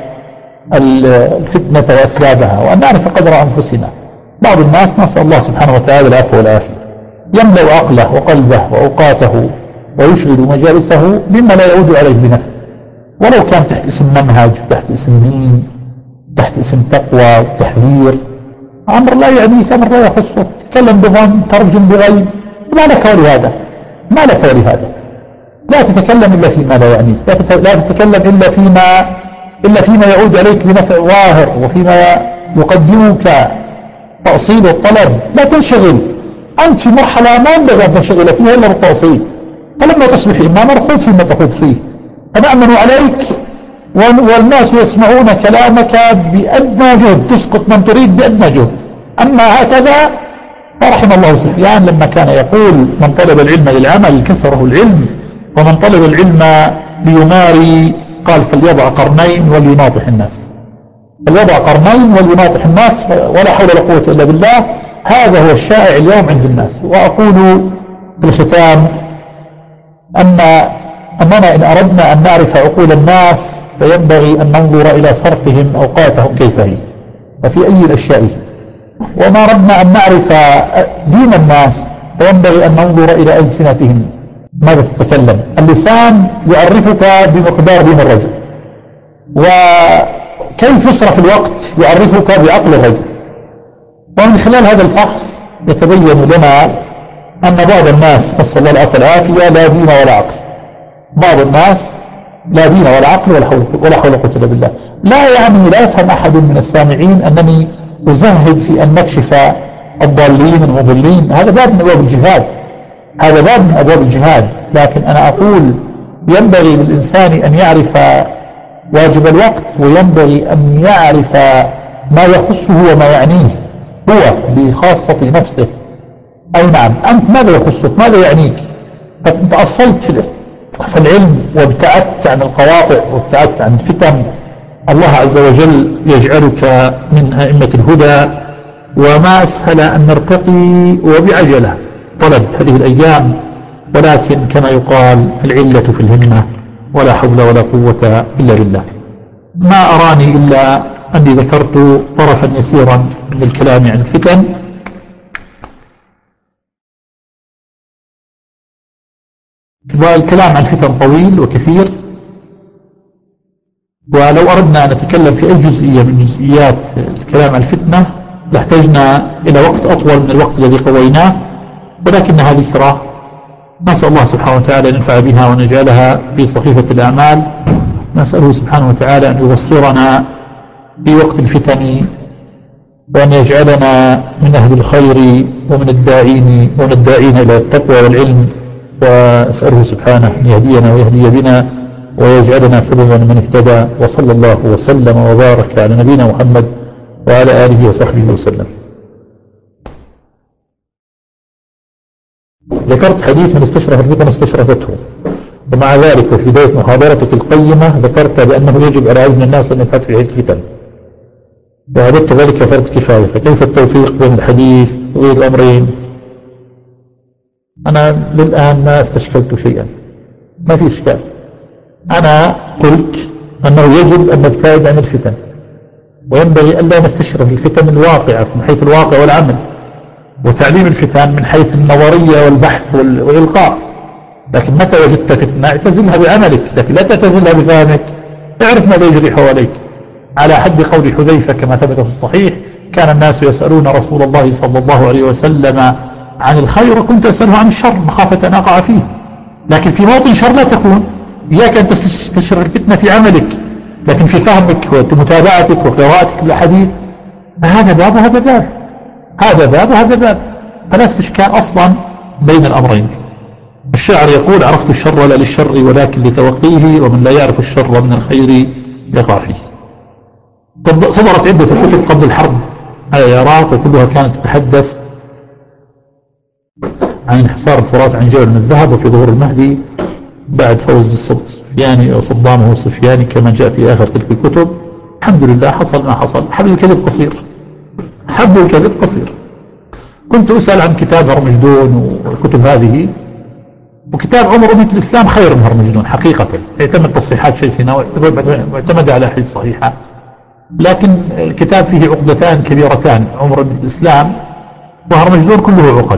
الفتنة وأسبابها، وأن نعرف قدر أنفسنا. بعض الناس نسأل الله سبحانه وتعالى العفو والعافية يملأ عقله وقلبه وأوقاته ويشغل مجالسه بما لا يعود عليه بنفع، ولو كان تحت اسم منهج، تحت اسم دين، تحت اسم تقوى وتحذير. أمر لا يعنيك، أمر لا يخصك، تتكلم بظن، ترجم بغيب، ما لك ولهذا ما لك ولهذا لا تتكلم إلا فيما لا يعنيك، لا تتكلم إلا فيما إلا فيما يعود عليك بنفع ظاهر، وفيما يقدمك تأصيل الطلب. لا تنشغل، أنت في مرحلة ما ينبغي أن تنشغل فيها إلا بالتأصيل، فلما تصبح إماما خذ فيما تخوض فيه، فنأمن عليك والناس يسمعون كلامك بأدنى جهد، تسقط من تريد بأدنى جهد. أما هكذا فرحم الله سفيان لما كان يقول: من طلب العلم للعمل كسره العلم، ومن طلب العلم ليماري قال فليضع قرنين وليناطح الناس. فليضع قرنين وليناطح الناس، ولا حول ولا قوة إلا بالله. هذا هو الشائع اليوم عند الناس. وأقول في الختام أن أننا إن أردنا أن نعرف عقول الناس فينبغي أن ننظر إلى صرفهم أوقاتهم كيف هي وفي أي الأشياء، وما أردنا أن نعرف دين الناس فينبغي أن ننظر إلى ألسنتهم ماذا تتكلم. اللسان يعرفك بمقدار دين الرجل، وكيف يصرف الوقت يعرفك بعقل الرجل. ومن خلال هذا الفحص يتبين لنا أن بعض الناس نسأل الله العفو والعافية لا دين ولا عقل. بعض الناس لا دين ولا عقل ولا حول ولا حول ولا قوة إلا بالله. لا يعني لا يفهم أحد من السامعين أنني أزهد في أن نكشف الضالين المضلين، هذا باب من أبواب الجهاد، هذا باب من أبواب الجهاد. لكن أنا أقول ينبغي للإنسان أن يعرف واجب الوقت، وينبغي أن يعرف ما يخصه وما يعنيه هو بخاصة نفسه. أي نعم، أنت ماذا يخصك، ماذا يعنيك؟ فأنت أصلت في العلم وابتعدت عن القواطع وابتعدت عن الفتن. الله عز وجل يجعلك من أئمة الهدى. وما أسهل أن نرتقي وبعجلة طلب هذه الأيام، ولكن كما يقال العلة في الهمة، ولا حول ولا قوة إلا بالله. ما أراني إلا أني ذكرت طرفا يسيرا من الكلام عن الفتن. والكلام عن الفتن طويل وكثير، ولو أردنا أن نتكلم في أي جزئية من جزئيات الكلام عن الفتنة لاحتجنا إلى وقت أطول من الوقت الذي قضيناه، ولكنها ذكرى نسأل الله سبحانه وتعالى أن ينفع بها ونجعلها في صحيفة الأعمال. نسأله سبحانه وتعالى أن يبصرنا في وقت الفتن، وأن يجعلنا من أهل الخير ومن الداعين ومن الداعين إلى التقوى والعلم، وأسأله سبحانه أن يهدينا ويهدي بنا ويجعلنا سببا من اهتدى. وصلى الله وسلم وبارك على نبينا محمد وعلى آله وصحبه وسلم. ذكرت حديث من استشرف الفتن استشرفته، ومع ذلك وفي بداية محاضرتك القيمة ذكرت بأنه يجب على عدد من الناس أن يبحث في الفتن، وعددت ذلك فرض كفاية، فكيف التوفيق بين الحديث وبين الأمرين؟ أنا للآن ما استشكلت شيئا، ما في إشكال. أنا قلت أنه يجب أن نبتعد عن الفتن، وينبغي أن لا نستشرف الفتن الواقعة من حيث الواقع والعمل، وتعليم الفتن من حيث النظرية والبحث والإلقاء. لكن متى وجدت فتنة اعتزلها بعملك، لكن لا تعتزلها بفهمك. اعرف ماذا يجري حواليك، على حد قول حذيفة كما ثبت في الصحيح: كان الناس يسألون رسول الله صلى الله عليه وسلم عن الخير وكنت أسأله عن الشر مخافة أن أقع فيه. لكن في موطن شر لا تكون، إياك أن تستشر الفتنة في عملك، لكن في فهمك ومتابعتك وقراءتك للحديث هذا باب وهذا باب، هذا باب وهذا باب، فلا استشكال أصلا بين الأمرين. الشاعر يقول: عرفت الشر لا للشر ولكن لتوقيه، ومن لا يعرف الشر من الخير يقع فيه. صدرت عدة كتب قبل الحرب على العراق، وكلها كانت تتحدث عن انحصار الفرات عن جبل من الذهب، وفي ظهور المهدي بعد فوز الصفياني وصدامه الصفياني كما جاء في آخر تلك الكتب. الحمد لله حصل ما حصل، حبل الكذب قصير، حبل الكذب قصير. كنت أسأل عن كتاب هرمجدون والكتب هذه، وكتاب عمر أمة الإسلام خير من هرمجدون حقيقة، يعتمد تصحيحات شيخنا واعتمد على أحاديث صحيحة، لكن الكتاب فيه عقدتان كبيرتان: عمر أمة الإسلام وهرمجدون كله عقد.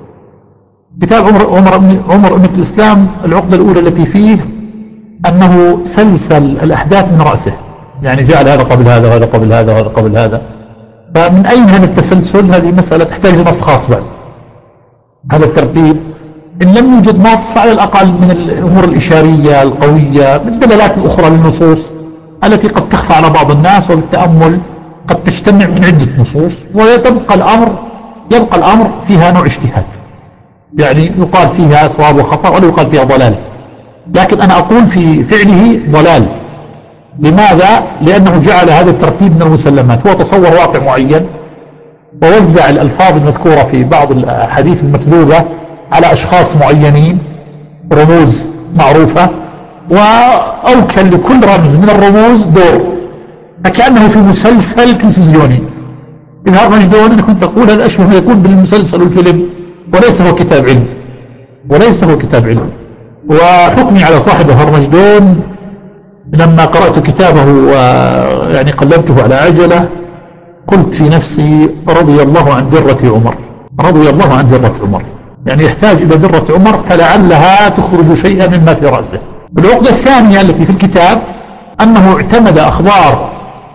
كتاب عمر عمر عمر أمة الإسلام العقدة الأولى التي فيه أنه سلسل الأحداث من رأسه، يعني جعل هذا قبل هذا وهذا قبل هذا وهذا قبل هذا. فمن أين هذا التسلسل؟ هذه مسألة تحتاج نص خاص بعد هذا الترتيب. إن لم يوجد نص فعلى الأقل من الأمور الإشارية القوية بالدلالات الأخرى للنصوص التي قد تخفى على بعض الناس، وبالتأمل قد تجتمع من عدة نصوص، ويبقى الأمر يبقى الأمر فيها نوع اجتهاد، يعني يقال فيها صواب وخطأ ولا يقال فيها ضلال. لكن أنا أقول في فعله ضلال. لماذا؟ لأنه جعل هذا الترتيب من المسلمات. هو تصور واقع معين ووزع الألفاظ المذكورة في بعض الأحاديث المكذوبة على أشخاص معينين، رموز معروفة، وأوكل لكل رمز من الرموز دور، فكأنه في مسلسل تلفزيوني. إذا هرمجدون أنا كنت أقول هذا أشبه ما يكون بالمسلسل والفيلم، وليس هو كتاب علم، وليس هو كتاب علم. وحكمي على صاحب هرمجدون لما قرأت كتابه ويعني قلبته على عجلة قلت في نفسي: رضي الله عن درة عمر، رضي الله عن درة عمر، يعني يحتاج إلى درة عمر فلعلها تخرج شيئا مما في رأسه. العقدة الثانية التي في الكتاب أنه اعتمد أخبار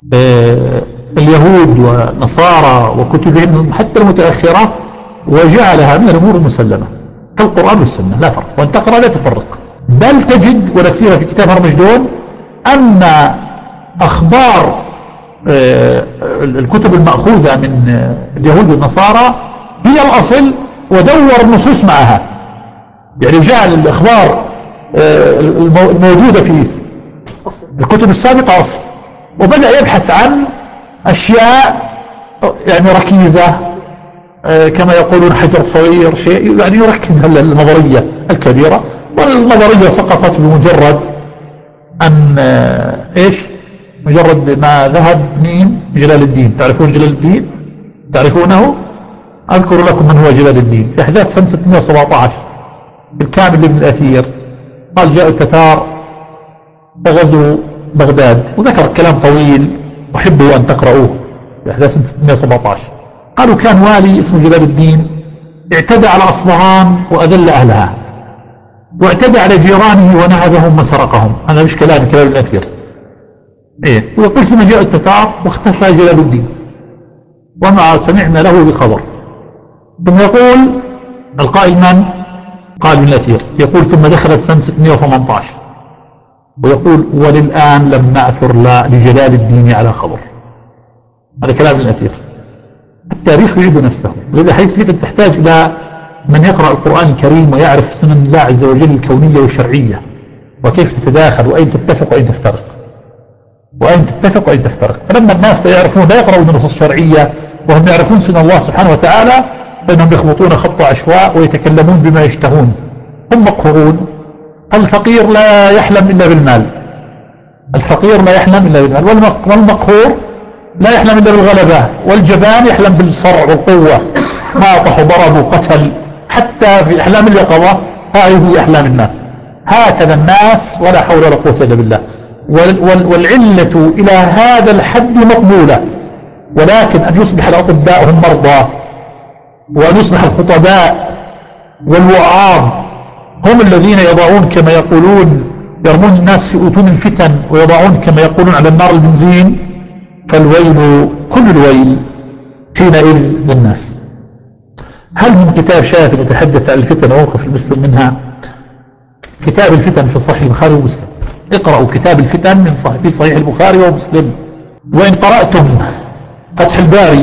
اليهود ونصارى وكتبهم حتى المتأخرة وجعلها من الأمور المسلمة كالقرآن والسنة، لا فرق، وأن تقرأ لا تفرق. بل تجد ولا سيرة في كتاب هرمجدون أن أخبار الكتب المأخوذة من اليهود والنصارى هي الأصل، ودور النصوص معها، يعني جعل الأخبار الموجودة في الكتب السابقة أصل، وبدأ يبحث عن أشياء يعني ركيزة كما يقولون حجر صغير، شيء يعني يركز على النظرية الكبيرة، والنظرية سقطت بمجرد أن إيش مجرد ما ذهب مين جلال الدين. تعرفون جلال الدين؟ تعرفونه؟ أذكر لكم من هو جلال الدين. في أحداث سنة ستمائة وسبعة عشر الكامل بن الأثير قال: جاء التتار وغزوا بغداد، وذكر كلام طويل أحبه أن تقرأوه في أحداث سنة ستمائة وسبعة عشر. قالوا كان والي اسمه جلال الدين اعتدى على أصبهان وأذل أهلها، واعتدى على جيرانه ونهبهم وسرقهم. هذا مش كلام كلام ابن أثير. إيه ويقول ثم جاء التتار واختفى جلال الدين وما سمعنا له بخبر. ثم يقول القائل من؟ قال ابن أثير يقول ثم دخلت سنة ستمائة وثمانية عشر ويقول وللآن لم نعثر لا لجلال الدين على خبر. هذا كلام ابن أثير. التاريخ يعيد نفسه، لذا حيث تحتاج إلى من يقرأ القرآن الكريم ويعرف سنن الله عز وجل الكونية والشرعية وكيف تتداخل وأين تتفق وأين تفترق وأين تتفق وأين تفترق. فلما الناس لا يعرفون لا يقرؤون النصوص الشرعية وهم يعرفون سنن الله سبحانه وتعالى فإنهم يخبطون خط عشواء ويتكلمون بما يشتهون. هم مقهورون. الفقير لا يحلم إلا بالمال، الفقير لا يحلم إلا بالمال، والمقهور لا يحلم إلا بالغلبة، والجبان يحلم بالصرع والقوة. ناطح وضرب وقتل حتى في أحلام اليقظة. هذه أحلام الناس، هكذا الناس ولا حول ولا قوة إلا بالله. والعلة إلى هذا الحد مقبولة، ولكن أن يصبح الأطباء هم مرضى وأن يصبح الخطباء والوعاظ هم الذين يضعون كما يقولون يرمون الناس في أتون الفتن ويضعون كما يقولون على النار البنزين، فالويل كل الويل حينئذ للناس. هل من كتاب شاف يتحدث عن الفتن وموقف المسلم منها؟ كتاب الفتن في صحيح البخاري ومسلم. اقرأوا كتاب الفتن من صحيح في صحيح البخاري ومسلم. وإن قرأتم فتح الباري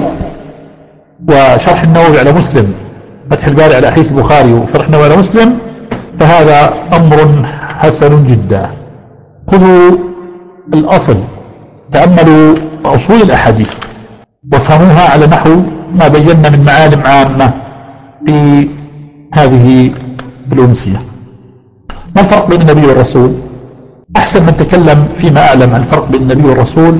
وشرح النووي على مسلم، فتح الباري على حديث البخاري وشرح النووي على مسلم، فهذا أمر حسن جدا. خذوا الأصل، تأملوا أصول الأحاديث وفهموها على نحو ما بينا من معالم عامة في هذه الأمسية. ما الفرق بين النبي والرسول؟ أحسن من تكلم فيما أعلم عن الفرق بين النبي والرسول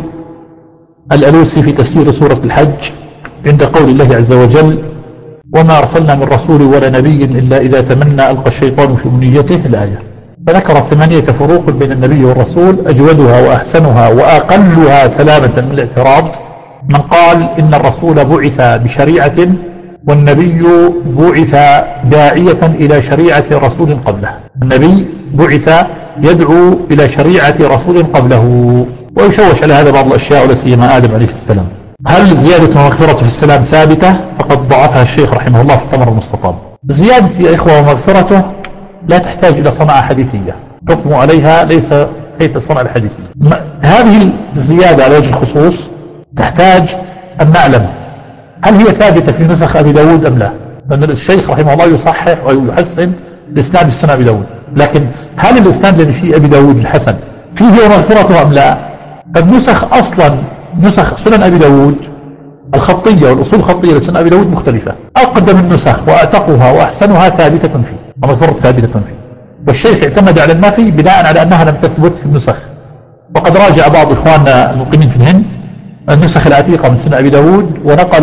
الألوسي في تفسير سورة الحج عند قول الله عز وجل وما أرسلنا من رسول ولا نبي إلا إذا تمنى ألقى الشيطان في أمنيته الآية. فذكر ثمانية فروق بين النبي والرسول أجودها وأحسنها وأقلها سلامة من الاعتراض من قال إن الرسول بعث بشريعة والنبي بعث داعية إلى شريعة رسول قبله. النبي بعث يدعو إلى شريعة رسول قبله، ويشوش على هذا بعض الأشياء ولا سيما آدم عليه السلام. هل زيادة ومغفرة في السلام ثابتة؟ فقد ضعفها الشيخ رحمه الله في الثمر المستطاب. زيادة يا إخوة ومغفرته لا تحتاج إلى صنعة حديثية، حكم عليها ليس حيث الصنعة الحديثية. هذه الزيادة على وجه الخصوص تحتاج أن نعلم هل هي ثابتة في نسخ أبي داود أم لا؟ لأن الشيخ رحمه الله يصحح ويحسن الإسناد السنة أبي داود، لكن هل الإسناد الذي فيه أبي داود الحسن فيه مغفرته أم لا؟ فالنسخ أصلا نسخ سنن أبي داود الخطية والأصول الخطية لسنن أبي داود مختلفة. أقدم النسخ وأعتقها وأحسنها ثابتة فيه ومغفرة ثابتة فيه، والشيخ اعتمد على النفي بناء على أنها لم تثبت في النسخ. وقد راجع بعض إخواننا المقيمين في الهند النسخ العتيقة من سنن أبي داود ونقل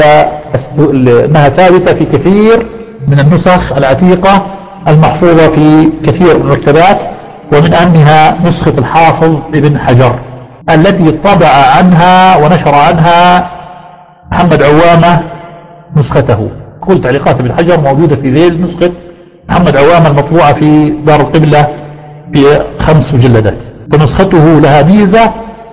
أنها ثابتة في كثير من النسخ العتيقة المحفوظة في كثير من المكتبات، ومن أهمها نسخة الحافظ ابن حجر التي طبع عنها ونشر عنها محمد عوامة نسخته. كل تعليقات ابن حجر موجودة في ذيل نسخة محمد عوامة المطبوعة في دار القبلة بخمس مجلدات. فنسخته لها ميزة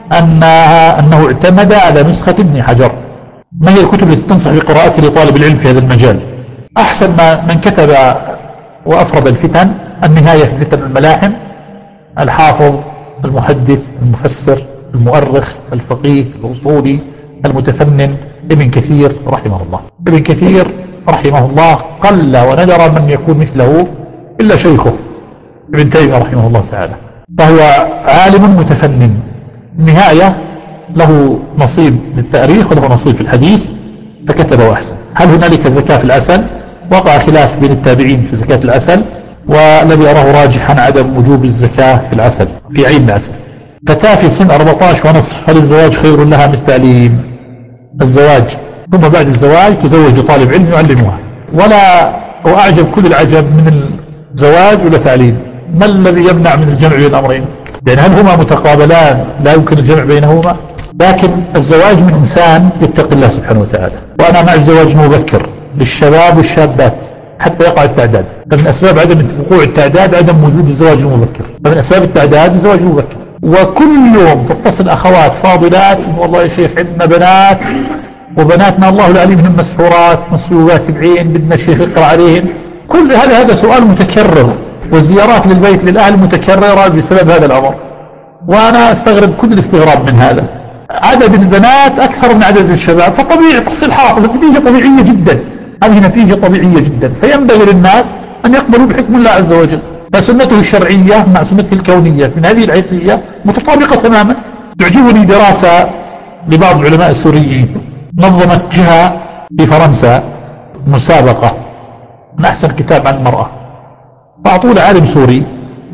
أنها أنه اعتمد على نسخة ابن حجر. ما هي الكتب التي تنصح بقراءتها لطالب العلم في هذا المجال؟ أحسن ما من كتب وأفرد الفتن النهاية في فتن الملاحم، الحافظ المحدث المفسر المؤرخ الفقيه الأصولي المتفنن ابن كثير رحمه الله. ابن كثير رحمه الله قل وندر من يكون مثله إلا شيخه ابن تيمية رحمه الله تعالى، فهو عالم متفنن. النهاية له نصيب للتاريخ وله نصيب في الحديث فكتب وأحسن. هل هنالك زكاة في العسل؟ وقع خلاف بين التابعين في زكاة العسل، والذي أراه راجحا عدم وجوب الزكاة في العسل في عين العسل. فتاة في سن أربعة عشر ونصف هل الزواج خير لها من التعليم؟ الزواج ثم بعد الزواج تزوج طالب علم يعلمها، ولا وأعجب كل العجب من الزواج ولا تعليم. ما الذي يمنع من الجمع بين الأمرين؟ يعني هل هما متقابلان لا يمكن الجمع بينهما؟ لكن الزواج من إنسان يتقي الله سبحانه وتعالى. وأنا مع الزواج المبكر للشباب والشابات حتى يقع التعداد. فمن أسباب عدم وقوع التعداد عدم وجود الزواج المبكر، فمن أسباب التعداد الزواج المبكر. وكل يوم تتصل أخوات فاضلات والله يا شيخ عندنا بنات وبناتنا الله لا عليهم مسحورات مسلوبات بعين بدنا الشيخ يقرأ عليهم. كل هذا هذا سؤال متكرر، والزيارات للبيت للأهل متكررة بسبب هذا الأمر. وأنا أستغرب كل الاستغراب من هذا. عدد البنات أكثر من عدد الشباب، فطبيعي تحصل حاصل، نتيجة طبيعية جدا، هذه نتيجة طبيعية جدا. فينبغي للناس أن يقبلوا بحكم الله عز وجل، فسنته الشرعية مع سنته الكونية من هذه الحيثية متطابقة تماما. تعجبني دراسة لبعض العلماء السوريين نظمت جهة في فرنسا مسابقة من أحسن كتاب عن المرأة، فأعطوا له عالم سوري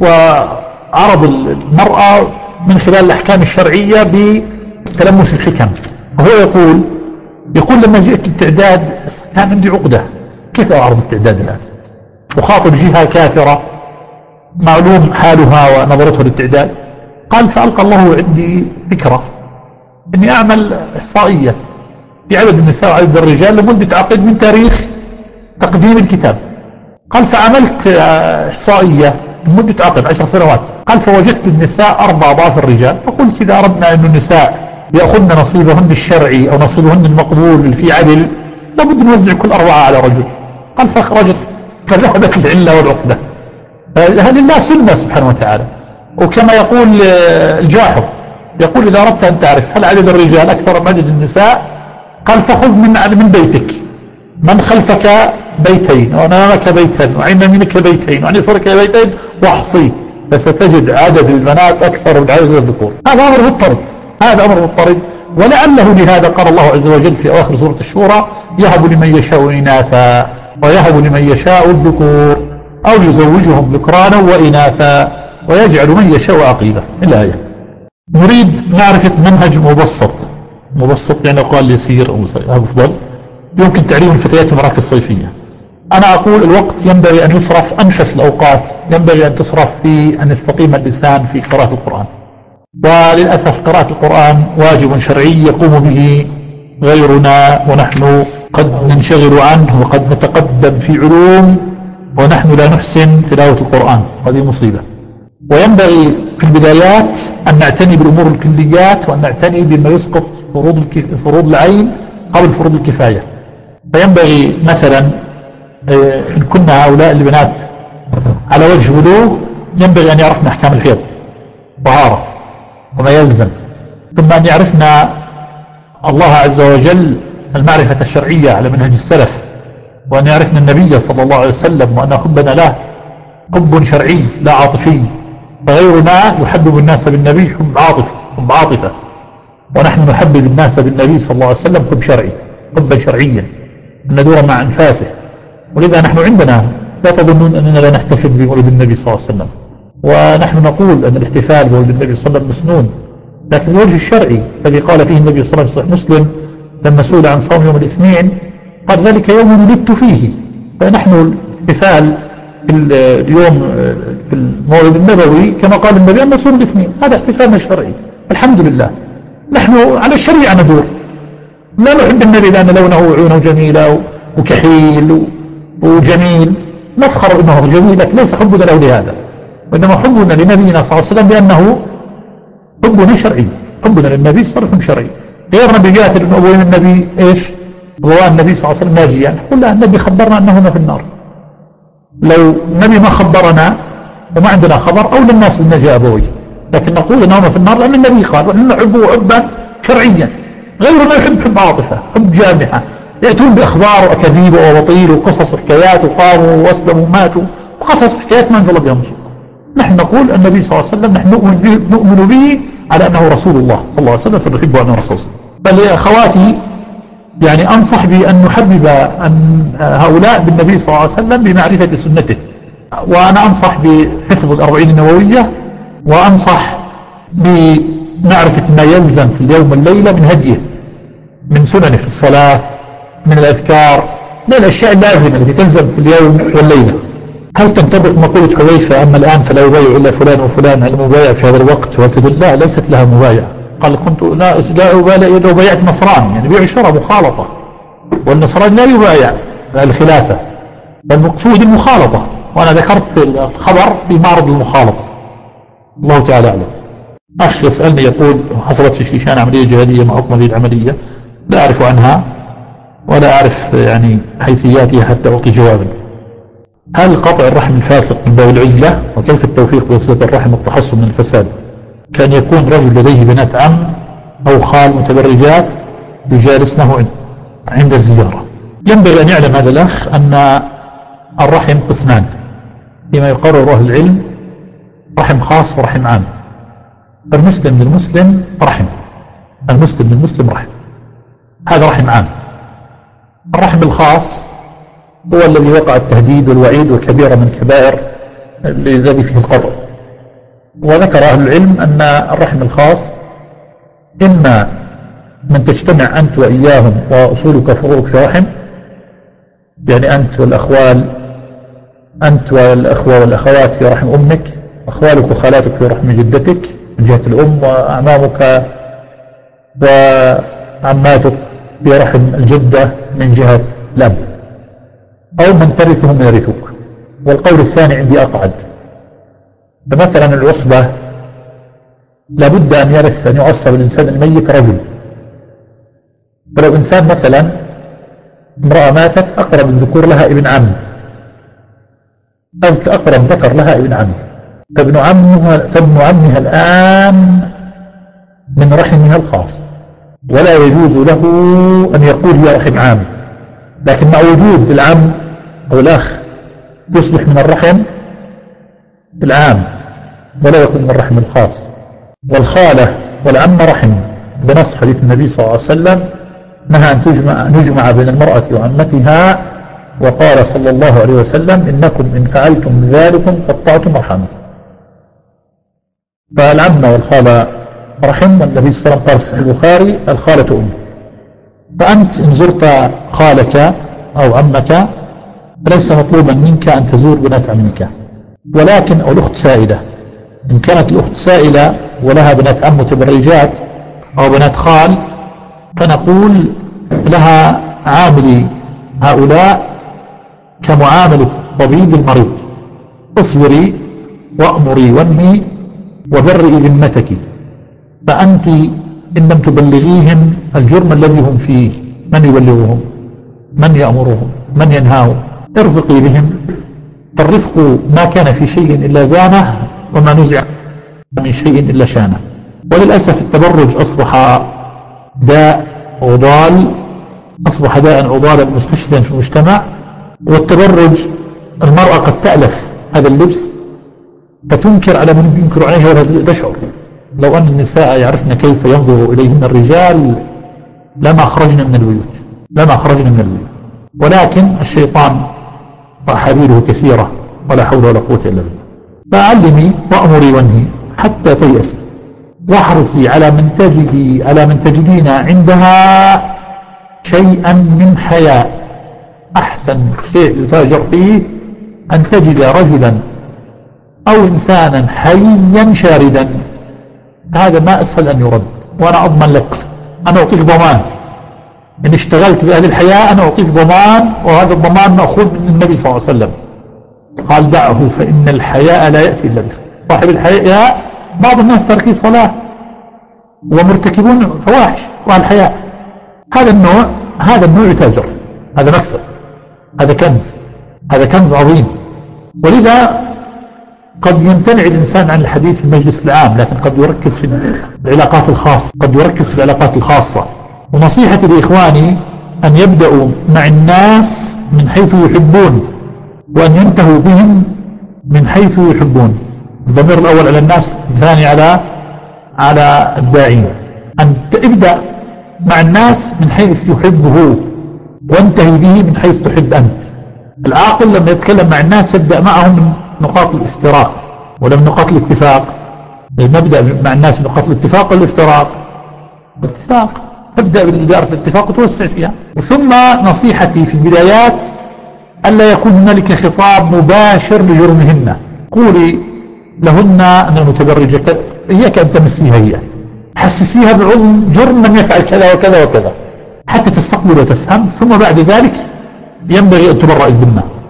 وعرض المرأة من خلال الأحكام الشرعية بتلمس الحكم. وهو يقول يقول لما جئت التعداد كان عندي عقدة، كيف أعرض التعداد الآن وخاطب جهة كافرة معلوم حالها ونظرتها للتعداد؟ قال فألقى الله عندي فكرة أني أعمل إحصائية بعدد النساء وعدد الرجال لمدة عقد من تاريخ تقديم الكتاب. قال فعملت إحصائية لمدة عقد عشر سنوات. قال فوجدت النساء أربع أضعاف الرجال، فقلت إذا أردنا أن النساء يأخذن نصيبهن الشرعي أو نصيبهن المقبول في عدل لابد نوزع كل أربعة على رجل. قال فخرجت فذهبت العلة والعقدة. هذا الله سنة سبحانه وتعالى. وكما يقول الجاحظ يقول إذا أردت أن تعرف هل عدد الرجال أكثر من عدد النساء قال فخذ من من بيتك من خلفك بيتين وعن أمامك بيتين وعن يمينك بيتين وعن يسارك بيتين واحصي فستجد عدد البنات أكثر من عدد الذكور. هذا أمر مضطرد، هذا أمر مضطرد. ولعله لهذا قال الله عز وجل في أواخر سورة الشورى يهب لمن يشاء إناثا ويهب لمن يشاء الذكور أو يزوجهم ذكرانا وإناثا ويجعل من يشاء عقيما. الآية. نريد معرفة منهج مبسط، مبسط يعني قال يسير أو أفضل يمكن تعليم الفتيات المراكز الصيفية. أنا أقول الوقت ينبغي أن يصرف، أنفس الأوقات ينبغي أن تصرف في أن يستقيم اللسان في قراءة القرآن. وللأسف قراءة القرآن واجب شرعي يقوم به غيرنا ونحن قد ننشغل عنه وقد نتقدم في علوم ونحن لا نحسن تلاوة القرآن، هذه مصيبة. وينبغي في البدايات أن نعتني بالأمور الكليات وأن نعتني بما يسقط فروض, فروض العين قبل فروض الكفاية. فينبغي مثلا إن كنا هؤلاء البنات على وجه بلوغ ينبغي أن يعرفنا أحكام الحيض طهارة وما يلزم، ثم أن يعرفنا الله عز وجل المعرفة الشرعية على منهج السلف، وأن يعرفنا النبي صلى الله عليه وسلم وأن حبنا له حب شرعي لا عاطفي، فغيرنا يحبب الناس بالنبي حب عاطفي حب عاطفة، ونحن نحبب الناس بالنبي صلى الله عليه وسلم حب شرعي حبا شرعيا ندور مع أنفاسه. ولذا نحن عندنا لا تظنون أننا لا نحتفل بمولد النبي صلى الله عليه وسلم، ونحن نقول أن الاحتفال بمولد النبي صلى الله عليه وسلم مسنون، لكن الوجه الشرعي الذي قال فيه النبي صلى الله عليه وسلم مسلم لما سئل عن صوم يوم الاثنين قال ذلك يوم ولدت فيه. فنحن الاحتفال في اليوم في المولد النبوي كما قال النبي أن نصوم الاثنين، هذا احتفالنا الشرعي الحمد لله. نحن على الشريعة ندور، لا نحب النبي لأن لونه وعيونه جميلة وكحيل وجميل نفخر انه جميل، لكن ليس حبنا له لهذا، وانما حبنا لنبينا صلى الله عليه وسلم لانه حبنا شرعي، حبنا للنبي صلى شرعي. غيرنا بيقاتل ان ابوين النبي ايش؟ ابوان النبي صلى الله عليه وسلم ناجيا، نقول لا النبي خبرنا انهما في النار. لو النبي ما خبرنا وما عندنا خبر اولى الناس بالنجاة ابوي، لكن نقول انهما في النار لان النبي قال، ونحن نحبه حبا شرعيا. غيرنا يحب حب عاطفة حب جامحة، يأتون بأخبار وأكاذيب وأباطيل وقصص وحكايات وقاموا وأسلموا وماتوا وقصص وحكايات ما أنزل بها من سلطان. نحن نقول النبي صلى الله عليه وسلم نحن نؤمن به, نؤمن به على أنه رسول الله صلى الله عليه وسلم، فنحبه أنه رسول الله. بل يا أخواتي يعني أنصح بأن نحبب أن هؤلاء بالنبي صلى الله عليه وسلم بمعرفة سنته، وأنا أنصح بحفظ الأربعين النووية، وأنصح بمعرفة ما يلزم في اليوم والليلة من هديه من سننه في الصلاة من الأذكار من الأشياء اللازمة التي تلزم في اليوم والليلة. هل تنطبق مقولة حذيفة أما الآن فلا يبايع إلا فلان وفلان؟ هل المبايع في هذا الوقت؟ وتقول لا ليست لها مبايعة. قال كنت لا لا أبالي لو بايعت نصراني، يعني بيع شراء مخالطة، والنصراني لا يبايع الخلافة، فالمقصود المخالطة، وأنا ذكرت الخبر في معرض المخالطة. الله تعالى أعلم. أخ يسألني يقول حصلت في الشيشان عملية جهادية ما حكم هذه العملية؟ لا أعرف عنها ولا أعرف يعني حيثياتها حتى أعطي جوابا. هل قطع الرحم الفاسق من باب العزلة؟ وكيف التوفيق بين صلة الرحم والتحصن من الفساد؟ كان يكون رجل لديه بنات عم أو خال متبرجات يجالسنه عند الزيارة. ينبغي أن يعلم هذا الأخ أن الرحم قسمان فيما يقرر أهل العلم، رحم خاص ورحم عام. المسلم للمسلم رحم، المسلم للمسلم رحم، هذا رحم عام. الرحم الخاص هو الذي وقع التهديد والوعيد وكبيرة من الكبائر الذي فيه القطع. وذكر أهل العلم أن الرحم الخاص إما من تجتمع أنت وإياهم وأصولك وفروعك في رحم، يعني أنت والأخوال، أنت والأخوة والأخوات في رحم أمك، أخوالك وخالاتك في رحم جدتك من جهة الأم، وأعمامك وعماتك في رحم الجدة من جهة الأب، أو من ترثهم يرثك. والقول الثاني عندي أقعد. فمثلا العصبة لابد أن يرث، أن يعصب الإنسان الميت رجل. فلو إنسان مثلا امرأة ماتت أقرب الذكور لها ابن عم، أقرب ذكر لها ابن عم، فابن عمها, فابن عمها الآن من رحمها الخاص، ولا يجوز له أن يقول هي رحم عام، لكن مع وجود العم أو الأخ يصبح من الرحم العام ولا يكون من الرحم الخاص. والخالة والعم رحم بنص حديث النبي صلى الله عليه وسلم نهى أن تجمع, أن يجمع بين المرأة وعمتها، وقال صلى الله عليه وسلم إنكم إن فعلتم ذلكم قطعتم أرحامكم. فالعم والخالة رحم، والنبي صلى الله عليه وسلم قال في صحيح البخاري الخالة أم. فأنت إن زرت خالك أو عمك فليس مطلوبا منك أن تزور بنات عمك، ولكن أو الأخت سائلة، إن كانت الأخت سائلة ولها بنات عم متبرجات أو بنات خال فنقول لها عاملي هؤلاء كمعاملة طبيب المريض، اصبري وأمري وانهي وبرئي ذمتك، فأنت إن لم تبلغيهم الجرم الذي هم فيه من يبلغهم؟ من يأمرهم؟ من ينهاهم؟ ارفقي بهم، فالرفق ما كان في شيء إلا زانه، وما نزع من شيء إلا شانه. وللأسف التبرج أصبح داء عضال، أصبح داء عضالا مستشريا في المجتمع. والتبرج المرأة قد تألف هذا اللبس فتنكر على من ينكر عليها ولا تشعر. لو أن النساء يعرفن كيف ينظر إليهن الرجال لما خرجنا من البيوت، لما خرجنا من البيوت. ولكن الشيطان وأحابيله كثيرة ولا حول ولا قوة إلا بالله. فعلمي وأمري وانهي حتى تيأسي، واحرصي على من تجدي على من تجدين عندها شيئا من حياء. أحسن شيء يتاجر فيه أن تجد رجلا أو إنسانا حيا شاردا، هذا ما أسهل أن يرد. وأنا أضمن لك، أنا أعطيك ضمان إن اشتغلت بأهل الحياء، أنا أعطيك ضمان، وهذا الضمان مأخوذ من النبي صلى الله عليه وسلم قال دعه فإن الحياء لا يأتي إلا به. صاحب الحياء بعض الناس تركي صلاة ومرتكبون فواحش والحياء، هذا النوع هذا النوع يتاجر، هذا مكسب، هذا كنز، هذا كنز عظيم. ولذا قد يمتنع الإنسان عن الحديث في المجلس العام، لكن قد يركز في العلاقات الخاصة، قد يركز في العلاقات الخاصة. ونصيحتي لإخواني أن يبدأوا مع الناس من حيث يحبون، وأن ينتهوا بهم من حيث يحبون. الضمير الأول على الناس، الثاني على على الداعين. أن تبدأ مع الناس من حيث يحبه، وانتهي به من حيث تحب أنت. العاقل لما يتكلم مع الناس يبدأ معهم من نقاط الافتراق ولا من نقاط الاتفاق. نبدأ مع الناس من نقاط الاتفاق والافتراق. الاتفاق تبدأ بالإدارة الاتفاق وتوسع فيها. وثم نصيحتي في البدايات ألا يكون هنالك خطاب مباشر لجرمهن. قولي لهن أن المتبرجة إياك أن تمسيها، هي حسسيها بعظم جرم من يفعل كذا وكذا وكذا حتى تستقبل وتفهم. ثم بعد ذلك ينبغي أن تبرأ الذمة،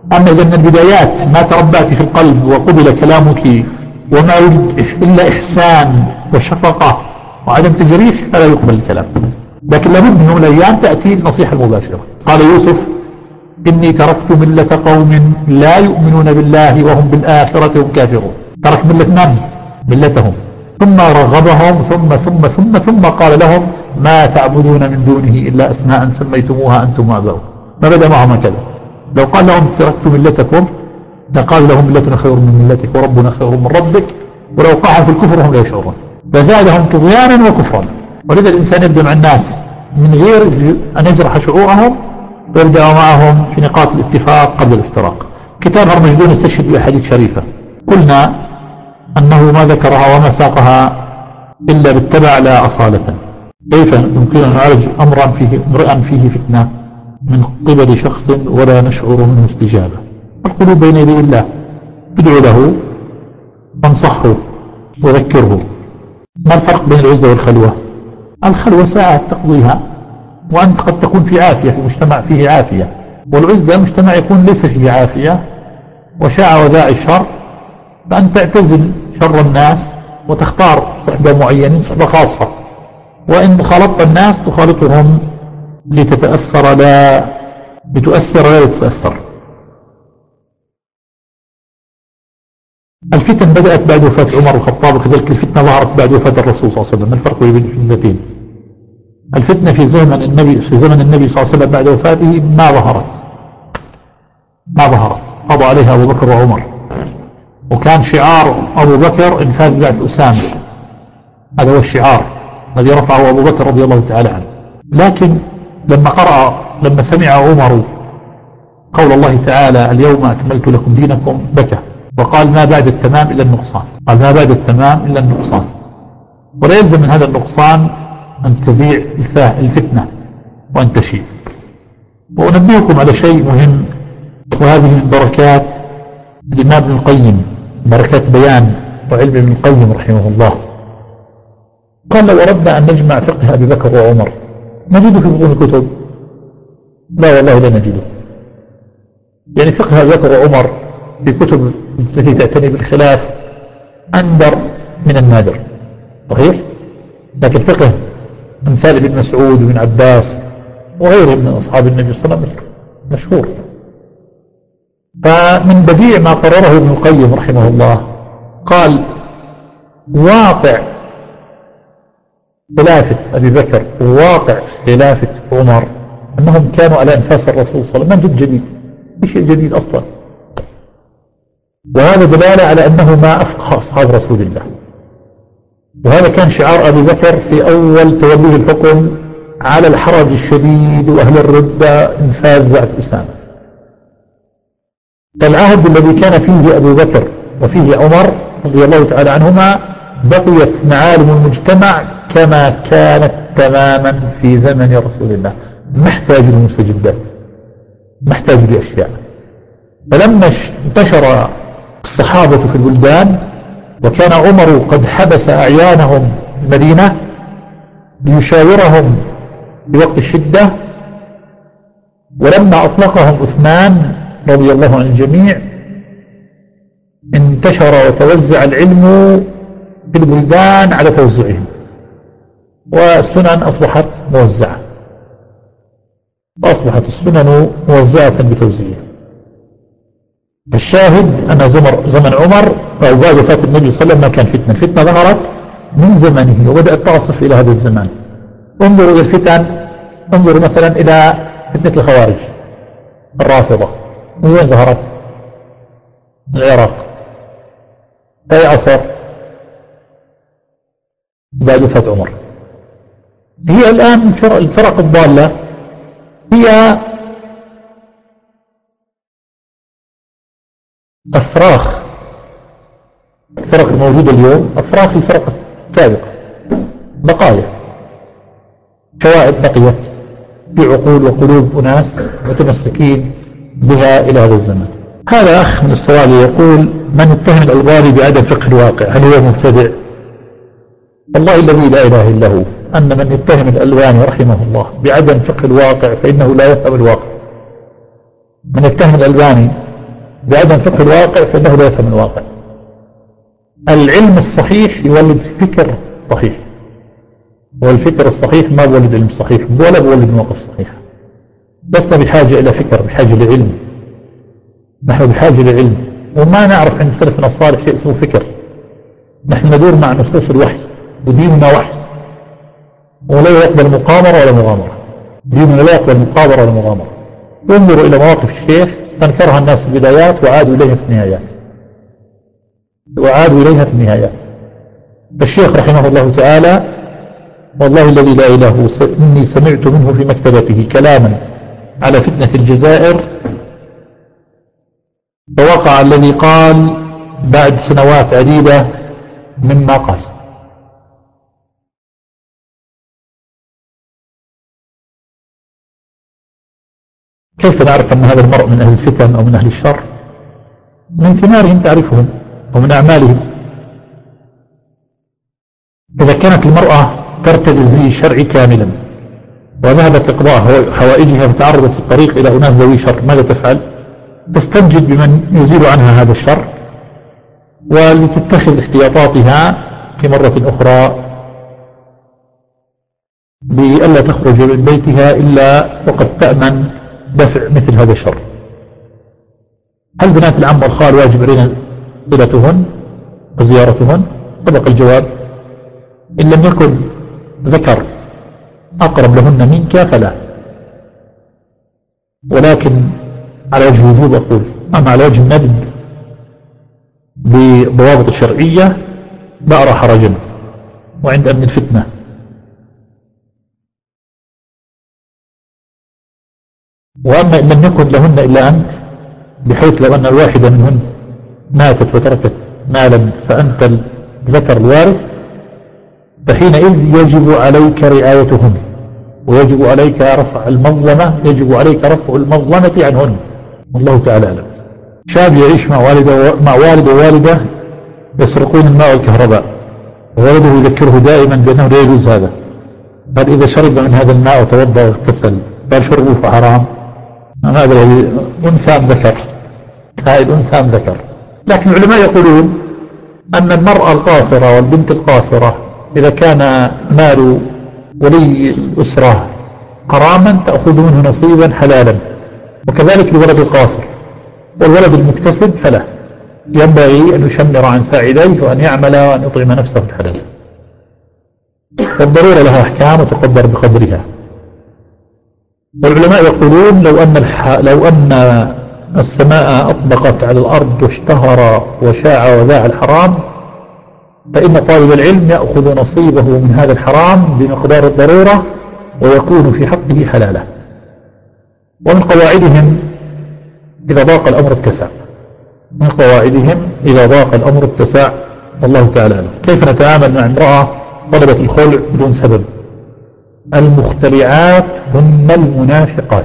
أما إذا من البدايات ما تربعت في القلب وقبل كلامك وما يوجد إلا إحسان وشفقة وعدم تجريح فلا يقبل الكلام. لكن لابد من الأيام تأتي النصيحة المباشرة. قال يوسف إني تركت ملة قوم لا يؤمنون بالله وهم بالآخرة هم كافرون. ترك ملة من؟ ملتهم. ثم رغبهم ثم ثم ثم ثم قال لهم ما تعبدون من دونه إلا أسماء سميتموها أنتم وآباؤكم. ما بدأ معهم هكذا. لو قال لهم تركت ملتكم لقال لهم ملتنا خير من ملتك وربنا خير من ربك، ولو وقعوا في الكفر هم لا يشعرون. فزادهم طغيانا وكفرا. ولذا الإنسان يبدأ مع الناس من غير أن يجرح شعورهم ويبدأ معهم في نقاط الاتفاق قبل الافتراق. كتاب هرمجدون يستشهد بأحاديث شريفة قلنا أنه ما ذكرها وما ساقها إلا بالتبع لا أصالة. كيف يمكن أن نعالج أمرا فيه امرئا فيه فتنة من قبل شخص ولا نشعر منه استجابة؟ القلوب بين يدي الله، ادعو له وانصحه وذكره. ما الفرق بين العزلة والخلوة؟ الخلوة ساعة تقضيها وأنت قد تكون في عافية في مجتمع فيه عافية، والعزلة مجتمع يكون ليس فيه عافية وشاع وداعي الشر، فأن تعتزل شر الناس وتختار صحبة معينة صحبة خاصة، وإن خالطت الناس تخالطهم لتتأثر لا لتؤثر لا لتتأثر. الفتن بدأت بعد وفاة عمر الخطاب، وكذلك الفتنة ظهرت بعد وفاة الرسول صلى الله عليه وسلم. ما الفرق بين الفتنتين؟ الفتنة في زمن النبي في زمن النبي صلى الله عليه وسلم بعد وفاته ما ظهرت ما ظهرت قضى عليها أبو بكر وعمر، وكان شعار أبو بكر إنفاذ بعث أسامة، هذا هو الشعار الذي رفعه أبو بكر رضي الله تعالى عنه. لكن لما قرأ لما سمع عمر قول الله تعالى اليوم أكملت لكم دينكم بكى وقال ما بعد التمام إلا النقصان، قال ما بعد التمام إلا النقصان. ولا يلزم من هذا النقصان أن تذيع الفتنة وأن تشيء. وأنبهكم على شيء مهم، وهذه من بركات الإمام ابن القيم، بركات بيان وعلم ابن القيم رحمه الله. قال لو أردنا أن نجمع فقه أبي بكر وعمر نجده في بطون الكتب؟ لا والله لا نجده. يعني فقه أبي بكر وعمر في كتب التي تعتني بالخلاف أندر من النادر، صحيح؟ لكن فقه أمثال ابن مسعود وابن عباس وغيرهم من أصحاب النبي صلى الله عليه وسلم مشهور. فمن بديع ما قرره ابن القيم رحمه الله قال واقع خلافة أبي بكر وواقع خلافة عمر أنهم كانوا على أنفاس الرسول صلى الله عليه وسلم، ما جد جديد، شيء جديد أصلا. وهذا دلالة على أنه ما أفقه أصحاب رسول الله. وهذا كان شعار أبي بكر في أول توليه الحكم على الحرج الشديد وأهل الردة انفاذ بعث أسامة. فالعهد الذي كان فيه أبو بكر وفيه عمر رضي الله تعالى عنهما بقيت معالم المجتمع كما كانت تماما في زمن رسول الله، ما احتاج لمستجدات، ما احتاج لأشياء. فلما انتشر الصحابة في البلدان وكان عمر قد حبس أعيانهم المدينة ليشاورهم في وقت الشدة، ولما أطلقهم عثمان رضي الله عن الجميع انتشر وتوزع العلم في البلدان على توزيعهم، والسنن أصبحت موزعة، وأصبحت السنن موزعة بتوزيعها. الشاهد أن زمر زمن عمر أو بعد وفاة النبي صلى الله عليه وسلم ما كان فتنة، الفتنة ظهرت من زمنه وبدأت تعصف إلى هذا الزمان. انظروا إلى الفتن، انظروا مثلا إلى فتنة الخوارج الرافضة، من وين ظهرت؟ العراق، أي عصر؟ بعد وفاة عمر. هي الآن الفرق الضالة هي أفراخ الفرق الموجودة اليوم، أفراخ الفرق السابقة، بقايا شوائب بقيت في عقول وقلوب أناس متمسكين بها إلى هذا الزمان. هذا أخ من استراليا يقول من اتهم الألباني بعدم فقه الواقع هل هو مبتدع؟ والله الذي لا إله إلا هو أن من اتهم الألباني رحمه الله بعدم فقه الواقع فإنه لا يفهم الواقع. من اتهم الألباني بعدم فقه الواقع فإنه لا يفهم الواقع. العلم الصحيح يولد فكر صحيح، والفكر الصحيح ما بولد علم صحيح ولا بولد مواقف صحيحة. لسنا بحاجة إلى فكر، بحاجة لعلم. نحن بحاجة لعلم، وما نعرف عند سلفنا الصالح شيء اسمه فكر. نحن ندور مع نصوص الوحي، وديننا وحي، ولا يقبل مقامرة ولا مغامرة. ديننا لا يقبل مقامرة ولا مغامرة. انظروا إلى مواقف الشيخ تنكرها الناس في البدايات وعادوا إليها في النهايات وعادوا إليها في النهايات. الشيخ رحمه الله تعالى والله الذي لا إله هو إني سمعت منه في مكتبته كلاما على فتنة الجزائر، فوقع الذي قال بعد سنوات عديدة مما قال. كيف نعرف أن هذا المرء من أهل الفتن أو من أهل الشر؟ من ثمارهم تعرفهم ومن أعمالهم. إذا كانت المرأة ترتدي الزي الشرعي كاملا وذهبت لقضاء حوائجها فتعرضت في الطريق إلى أناس ذوي شر، ماذا تفعل؟ تستنجد بمن يزيل عنها هذا الشر، ولتتخذ احتياطاتها في مرة أخرى بألا تخرج من بيتها إلا وقد تأمن دفع مثل هذا الشر. هل بنات العم والخال واجب علينا صلتهن وزيارتهن؟ سبق الجواب. إن لم يكن ذكر أقرب لهن منك فلا، ولكن على وجه الوجوب أقول. أما على وجه الندب بضوابط الشرعية لا أرى حرجا، وعند أمن الفتنة. وأما إن لم يكن لهن إلا أنت، بحيث لو أن الواحدة منهن ماتت وتركت مالا فأنت الذكر الوارث، فحينئذ يجب عليك رعايتهن، ويجب عليك رفع المظلمة، يجب عليك رفع المظلمة عنهن. والله تعالى أعلم. شاب يعيش مع والده مع والد ووالدة يسرقون الماء والكهرباء، وولده يذكره دائما بأنه لا يجوز هذا. قال إذا شرب من هذا الماء وتوضأ واغتسل قال شربه فحرام. هذا الذي أنثى ذكر، هاي الأنثى ذكر. لكن العلماء يقولون أن المرأة القاصرة والبنت القاصرة إذا كان مال ولي الأسرة حراما تأخذ منه نصيبا حلالا، وكذلك الولد القاصر. والولد المكتسب فله ينبغي أن يشمر عن ساعديه وأن يعمل وأن يطعم نفسه الحلال. والضرورة لها أحكام وتقدر بقدرها. والعلماء يقولون لو أن الح... لو أن السماء أطبقت على الأرض واشتهر وشاع وذاع الحرام، فإن طالب العلم يأخذ نصيبه من هذا الحرام بمقدار الضرورة ويكون في حقه حلالا. ومن قواعدهم إذا ضاق الأمر اتسع، من قواعدهم إذا ضاق الأمر اتسع. والله تعالى أعلم. كيف نتعامل مع امرأة طلبت الخلع بدون سبب؟ المختلعات هن المنافقات،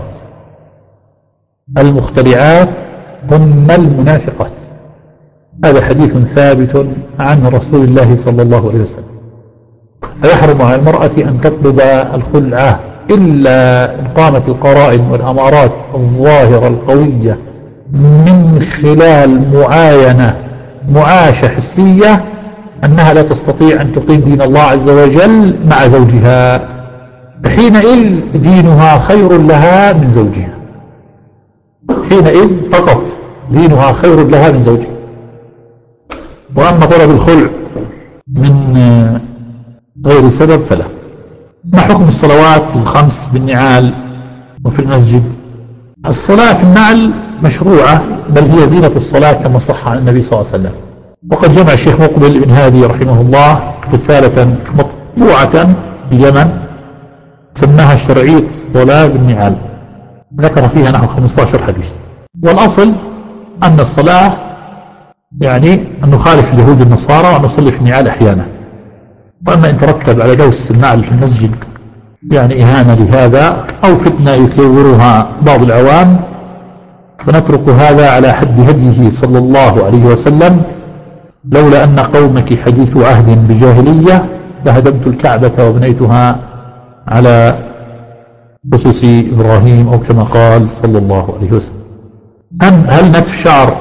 المختلعات هن المنافقات. هذا حديث ثابت عن رسول الله صلى الله عليه وسلم. فيحرم على المرأة أن تطلب الخلعة إلا إن قامت القرائن والأمارات الظاهرة القوية من خلال معاينة معاشة حسية أنها لا تستطيع أن تقيم دين الله عز وجل مع زوجها، حينئذ دينها خير لها من زوجها، حينئذ فقط دينها خير لها من زوجها. وأما طلب الخلع من غير سبب فلا. ما حكم الصلوات الخمس بالنعال وفي المسجد؟ الصلاة في النعل مشروعة، بل هي زينة الصلاة كما صح عن النبي صلى الله عليه وسلم. وقد جمع الشيخ مقبل بن هادي رحمه الله رسالة مطبوعة في اليمن سماها شرعية الصلاة بالنعال، ذكر فيها نحو خمسة عشر حديث. والأصل أن الصلاة يعني أن نخالف اليهود والنصارى وأن نصلي في النعال أحيانا. وأما إن ترتب على دوس النعل في المسجد يعني إهانة لهذا أو فتنة يثورها بعض العوام، فنترك هذا على حد هديه صلى الله عليه وسلم: لولا أن قومك حديث عهد بجاهلية لهدمت الكعبة وبنيتها على أسس إبراهيم، أو كما قال صلى الله عليه وسلم. أم هل نتف شعر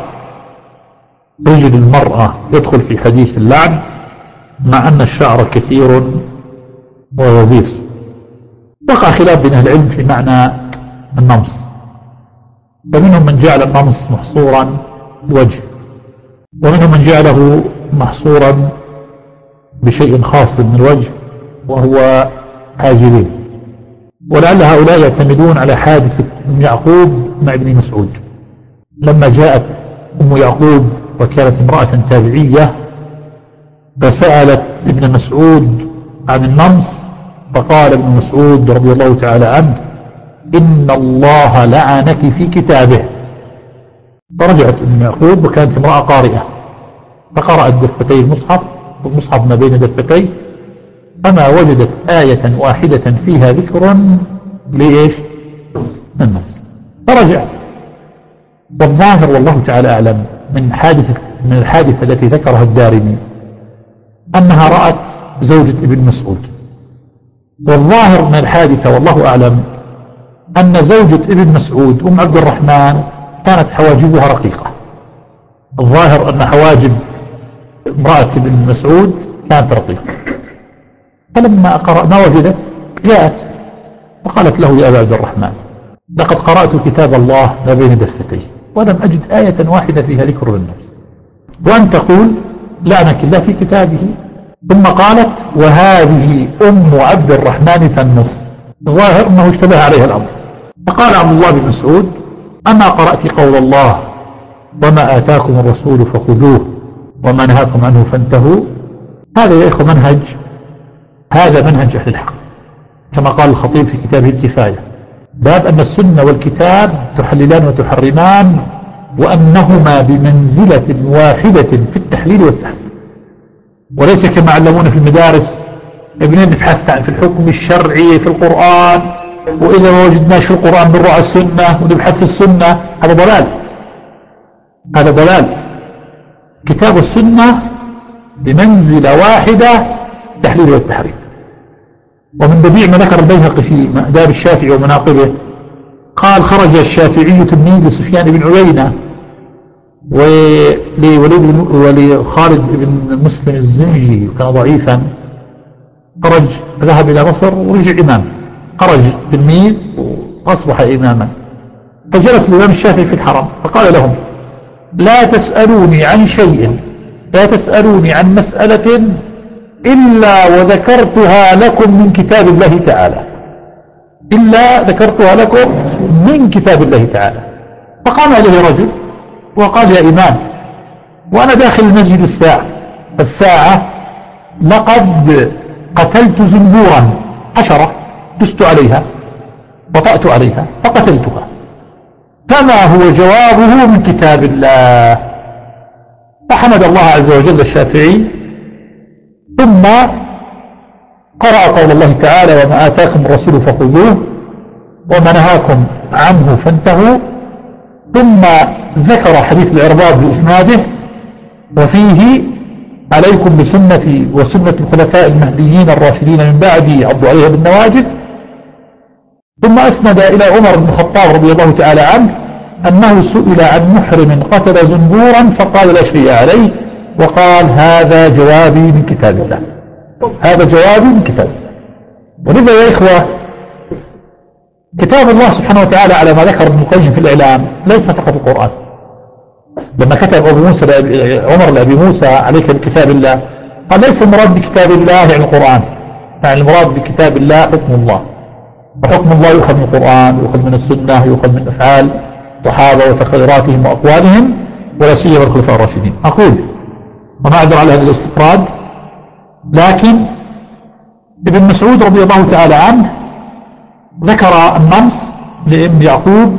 رجل المرأة يدخل في حديث اللعن مع أن الشعر كثير وغزير؟ وقع خلاف بين أهل العلم في معنى النمص، فمنهم من جعل النمص محصورا بوجه، ومنهم من جعله محصورا بشيء خاص من الوجه وهو عاجلين. ولعل هؤلاء يعتمدون على حادثة أم يعقوب مع ابن مسعود لما جاءت أم يعقوب وكانت امرأة تابعية فسألت ابن مسعود عن النمص، فقال ابن مسعود رضي الله تعالى عنه: إن الله لعنك في كتابه. فرجعت ابن يعقوب وكانت امرأة قارئة فقرأت دفتي المصحف والمصحف ما بين دفتيه فما وجدت آية واحدة فيها ذكر لإيش؟ النمص. فرجعت. والظاهر والله تعالى أعلم من حادثة من الحادثة التي ذكرها الدارمي أنها رأت زوجة ابن مسعود، والظاهر من الحادثة والله أعلم أن زوجة ابن مسعود أم عبد الرحمن كانت حواجبها رقيقة. الظاهر أن حواجب امرأة ابن مسعود كانت رقيقة. فلما قرأ ما وجدت جاءت وقالت له: يا أبا عبد الرحمن، لقد قرأت كتاب الله ما بين دفتيه ولم أجد آية واحدة فيها ذكر للنفس، وأن تقول لعنك الله في كتابه. ثم قالت: وهذه أم عبد الرحمن تنص. الظاهر أنه اشتبه عليها الأمر. فقال عبد الله بن مسعود: أما قرأت قول الله: وما آتاكم الرسول فخذوه وما نهاكم عنه فانتهوا؟ هذا يا إخوة منهج هذا منهج أهل الحق، كما قال الخطيب في كتابه الكفاية: باب أن السنة والكتاب تحللان وتحرمان، وأنهما بمنزلة واحدة في التحليل والتحريم، وليس كما علمونا في المدارس بنبحث عن في الحكم الشرعي في القرآن، وإذا ما وجدناش في القرآن بنروح على السنة ونبحث في السنة. هذا ضلال، هذا ضلال. كتاب السنة بمنزلة واحدة التحليل والتحريم. ومن بديع ما ذكر البيهقي في آداب الشافعي ومناقبه قال: خرج الشافعي تلميذ لسفيان بن عيينة ولوليد ولخالد بن مسلم الزنجي كان ضعيفا، خرج ذهب إلى مصر ورجع إمام، خرج تلميذ وأصبح إماما. فجلس الإمام الشافعي في الحرم فقال لهم: لا تسألوني عن شيء لا تسألوني عن مسألة إلا وذكرتها لكم من كتاب الله تعالى إلا ذكرتها لكم من كتاب الله تعالى. فقام إليه رجل وقال: يا إمام، وأنا داخل المسجد الساعة الساعة لقد قتلت زنبورا عشرة، دست عليها وطأت عليها فقتلتها، فما هو جوابه من كتاب الله؟ فحمد الله عز وجل الشافعي، ثم قرأ قول الله تعالى: وما آتاكم الرسول فخذوه وما نهاكم عنه فانتهوا، ثم ذكر حديث العرباض بإسناده وفيه: عليكم بسنتي وسنة الخلفاء المهديين الراشدين من بعدي عضوا عليها بالنواجذ. ثم أسند إلى عمر بن الخطاب رضي الله تعالى عنه أنه سئل عن محرم قتل زنبورا فقال: لا شيء عليه، وقال: هذا جوابي من كتاب الله، هذا جوابي من كتاب الله. ولذا يا إخوة كتاب الله سبحانه وتعالى على ما ذكر ابن القيم في الإعلام ليس فقط القرآن. لما كتب أبو موسى عمر لأبي موسى: عليك بكتاب الله، قال: ليس المراد بكتاب الله يعني القرآن، يعني المراد بكتاب الله حكم الله، وحكم الله يؤخذ من القرآن، يؤخذ من السنة، يؤخذ من أفعال الصحابة وتقريراتهم وأقوالهم، ولا سيما الخلفاء الراشدين. أقول وما أعذر على هذا الاستطراد، لكن ابن مسعود رضي الله تعالى عنه ذكر النمص لابن يعقوب،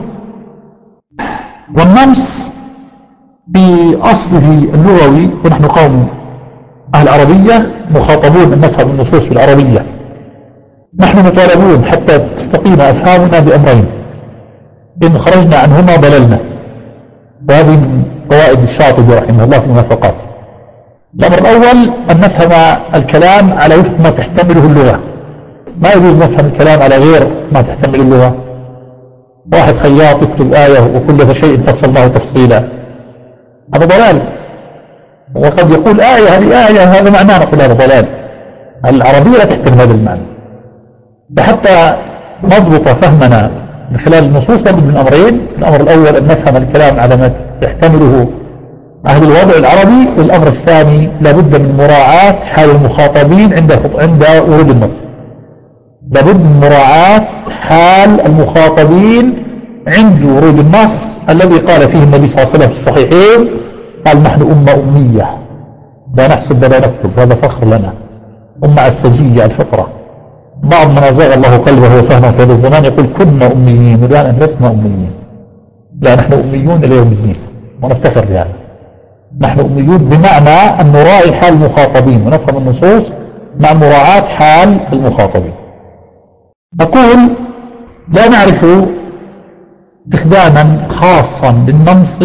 والنمص بأصله اللغوي، ونحن قوم أهل العربية مخاطبون أن نفهم النصوص في العربية، نحن مطالبون حتى تستقيم أفهامنا بأمرين: إن خرجنا عنهما ضللنا، وهذه من قواعد الشاطبي رحمه الله في الموافقات. الأمر الأول أن نفهم الكلام على وفق ما تحتمله اللغة، ما يجوز نفهم الكلام على غير ما تحتمل اللغة. واحد خياط يكتب آية وكل شيء فصلناه تفصيلا، هذا ضلال. وقد يقول آية هذه آية هذا معناه، نقول هذا ضلال. العربية لا تحتمل هذا المعنى. فحتى نضبط فهمنا من خلال النصوص لابد من أمرين: الأمر الأول أن نفهم الكلام على ما يحتمله أهل الوضع العربي، والأمر الثاني لابد من مراعاة حال المخاطبين عند عند ورود النص. لابد من مراعاة حال المخاطبين عند ورود النص الذي قال فيه النبي صلى الله عليه وسلم في الصحيحين: قال نحن أمة أمية لا نحسب ولا نكتب، هذا فخر لنا، أمة السجية الفطرة. بعض من أزاغ الله قلبه وفهمه في هذا الزمان يقول كنا أميين، والآن لسنا أميين. لا، نحن أميون إلى يوم الدين ونفتخر بهذا. نحن أميون بمعنى أن نراعي حال المخاطبين ونفهم النصوص مع مراعاة حال المخاطبين. أقول لا نعرف استخداما خاصا للنمص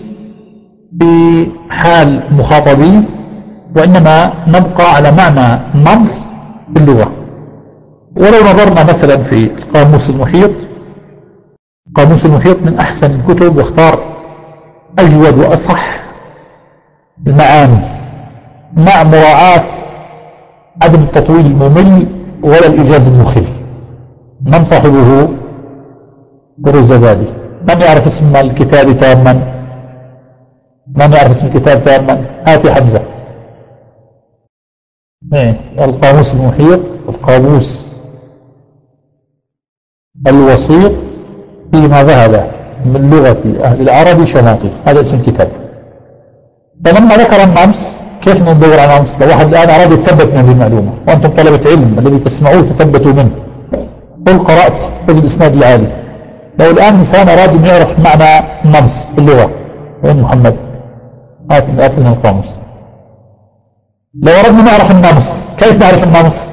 بحال المخاطبين، وإنما نبقى على معنى النمص باللغة. ولو نظرنا مثلا في القاموس المحيط، القاموس المحيط من أحسن الكتب واختار أجود وأصح المعاني مع مراعاة عدم التطويل الممل ولا الإيجاز المخل. من صاحبه؟ الزبادي. من يعرف اسم الكتاب تاما؟ من يعرف اسم الكتاب تاما؟ هاتي حمزة. ايه القاموس المحيط، القاموس الوسيط فيما ذهب من لغة أهل العرب شناطي، هذا اسم الكتاب. فلما ذكر النمص، كيف ندور على النمص؟ لو واحد الآن أراد يتثبت من هذه المعلومة، وأنتم طلبة علم الذي تسمعوه تثبتوا منه، قل قرأت قل الإسناد العالي. لو الآن إنسان أراد أن يعرف معنى النمص في اللغة، وين محمد؟ هات لنا القاموس. لو أردنا نعرف النمص، كيف نعرف النمص؟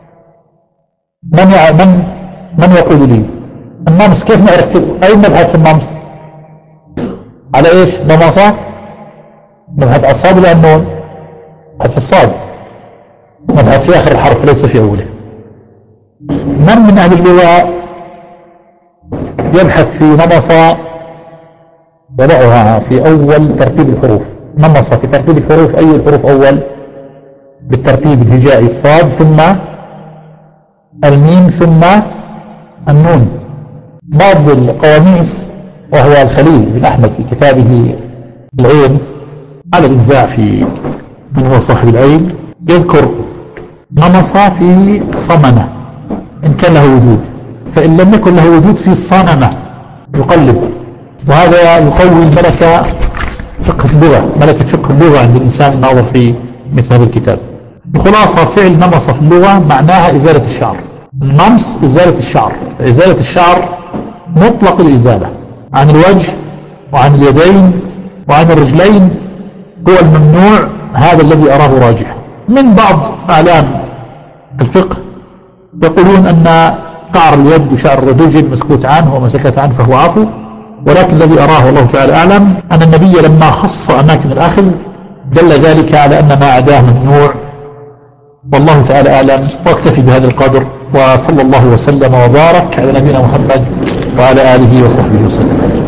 من يع... من من يقول لي النمص كيف نعرف؟ أين نبحث في النمص؟ على إيش؟ نمصة؟ نبحث على الصاد ولا النون؟ نبحث في الصاد، نبحث في آخر الحرف ليس في أوله. من من أهل اللغة يبحث في نمصة وضعها في أول ترتيب الحروف؟ نمصة في ترتيب الحروف، أي الحروف أول؟ بالترتيب الهجائي: الصاد ثم الميم ثم النون. بعض القواميس وهو الخليل بن أحمد في كتابه العين على الإجزاء في من هو صاحب العين يذكر نمصة في صمنة إن كان له وجود، فإن لم يكن له وجود في صنمة يقلب. وهذا يقوي الملكة فقه اللغة، ملكة فقه اللغة عند الإنسان الناظر في مثل هذا الكتاب. بخلاصة فعل نمص في اللغة معناها إزالة الشعر. النمص إزالة الشعر، إزالة الشعر مطلق الإزالة عن الوجه وعن اليدين وعن الرجلين هو الممنوع، هذا الذي أراه راجح. من بعض أعلام الفقه يقولون أن شعر اليد وشعر الرجل مسكوت عنه وما سكت عنه فهو عفو، ولكن الذي أراه والله تعالى أعلم أن النبي لما خص أماكن الأخذ دل ذلك على أن ما عداه ممنوع، والله تعالى أعلم. واكتفي بهذا القدر، وصلى الله وسلم وبارك على نبينا محمد وعلى آله وصحبه وسلم.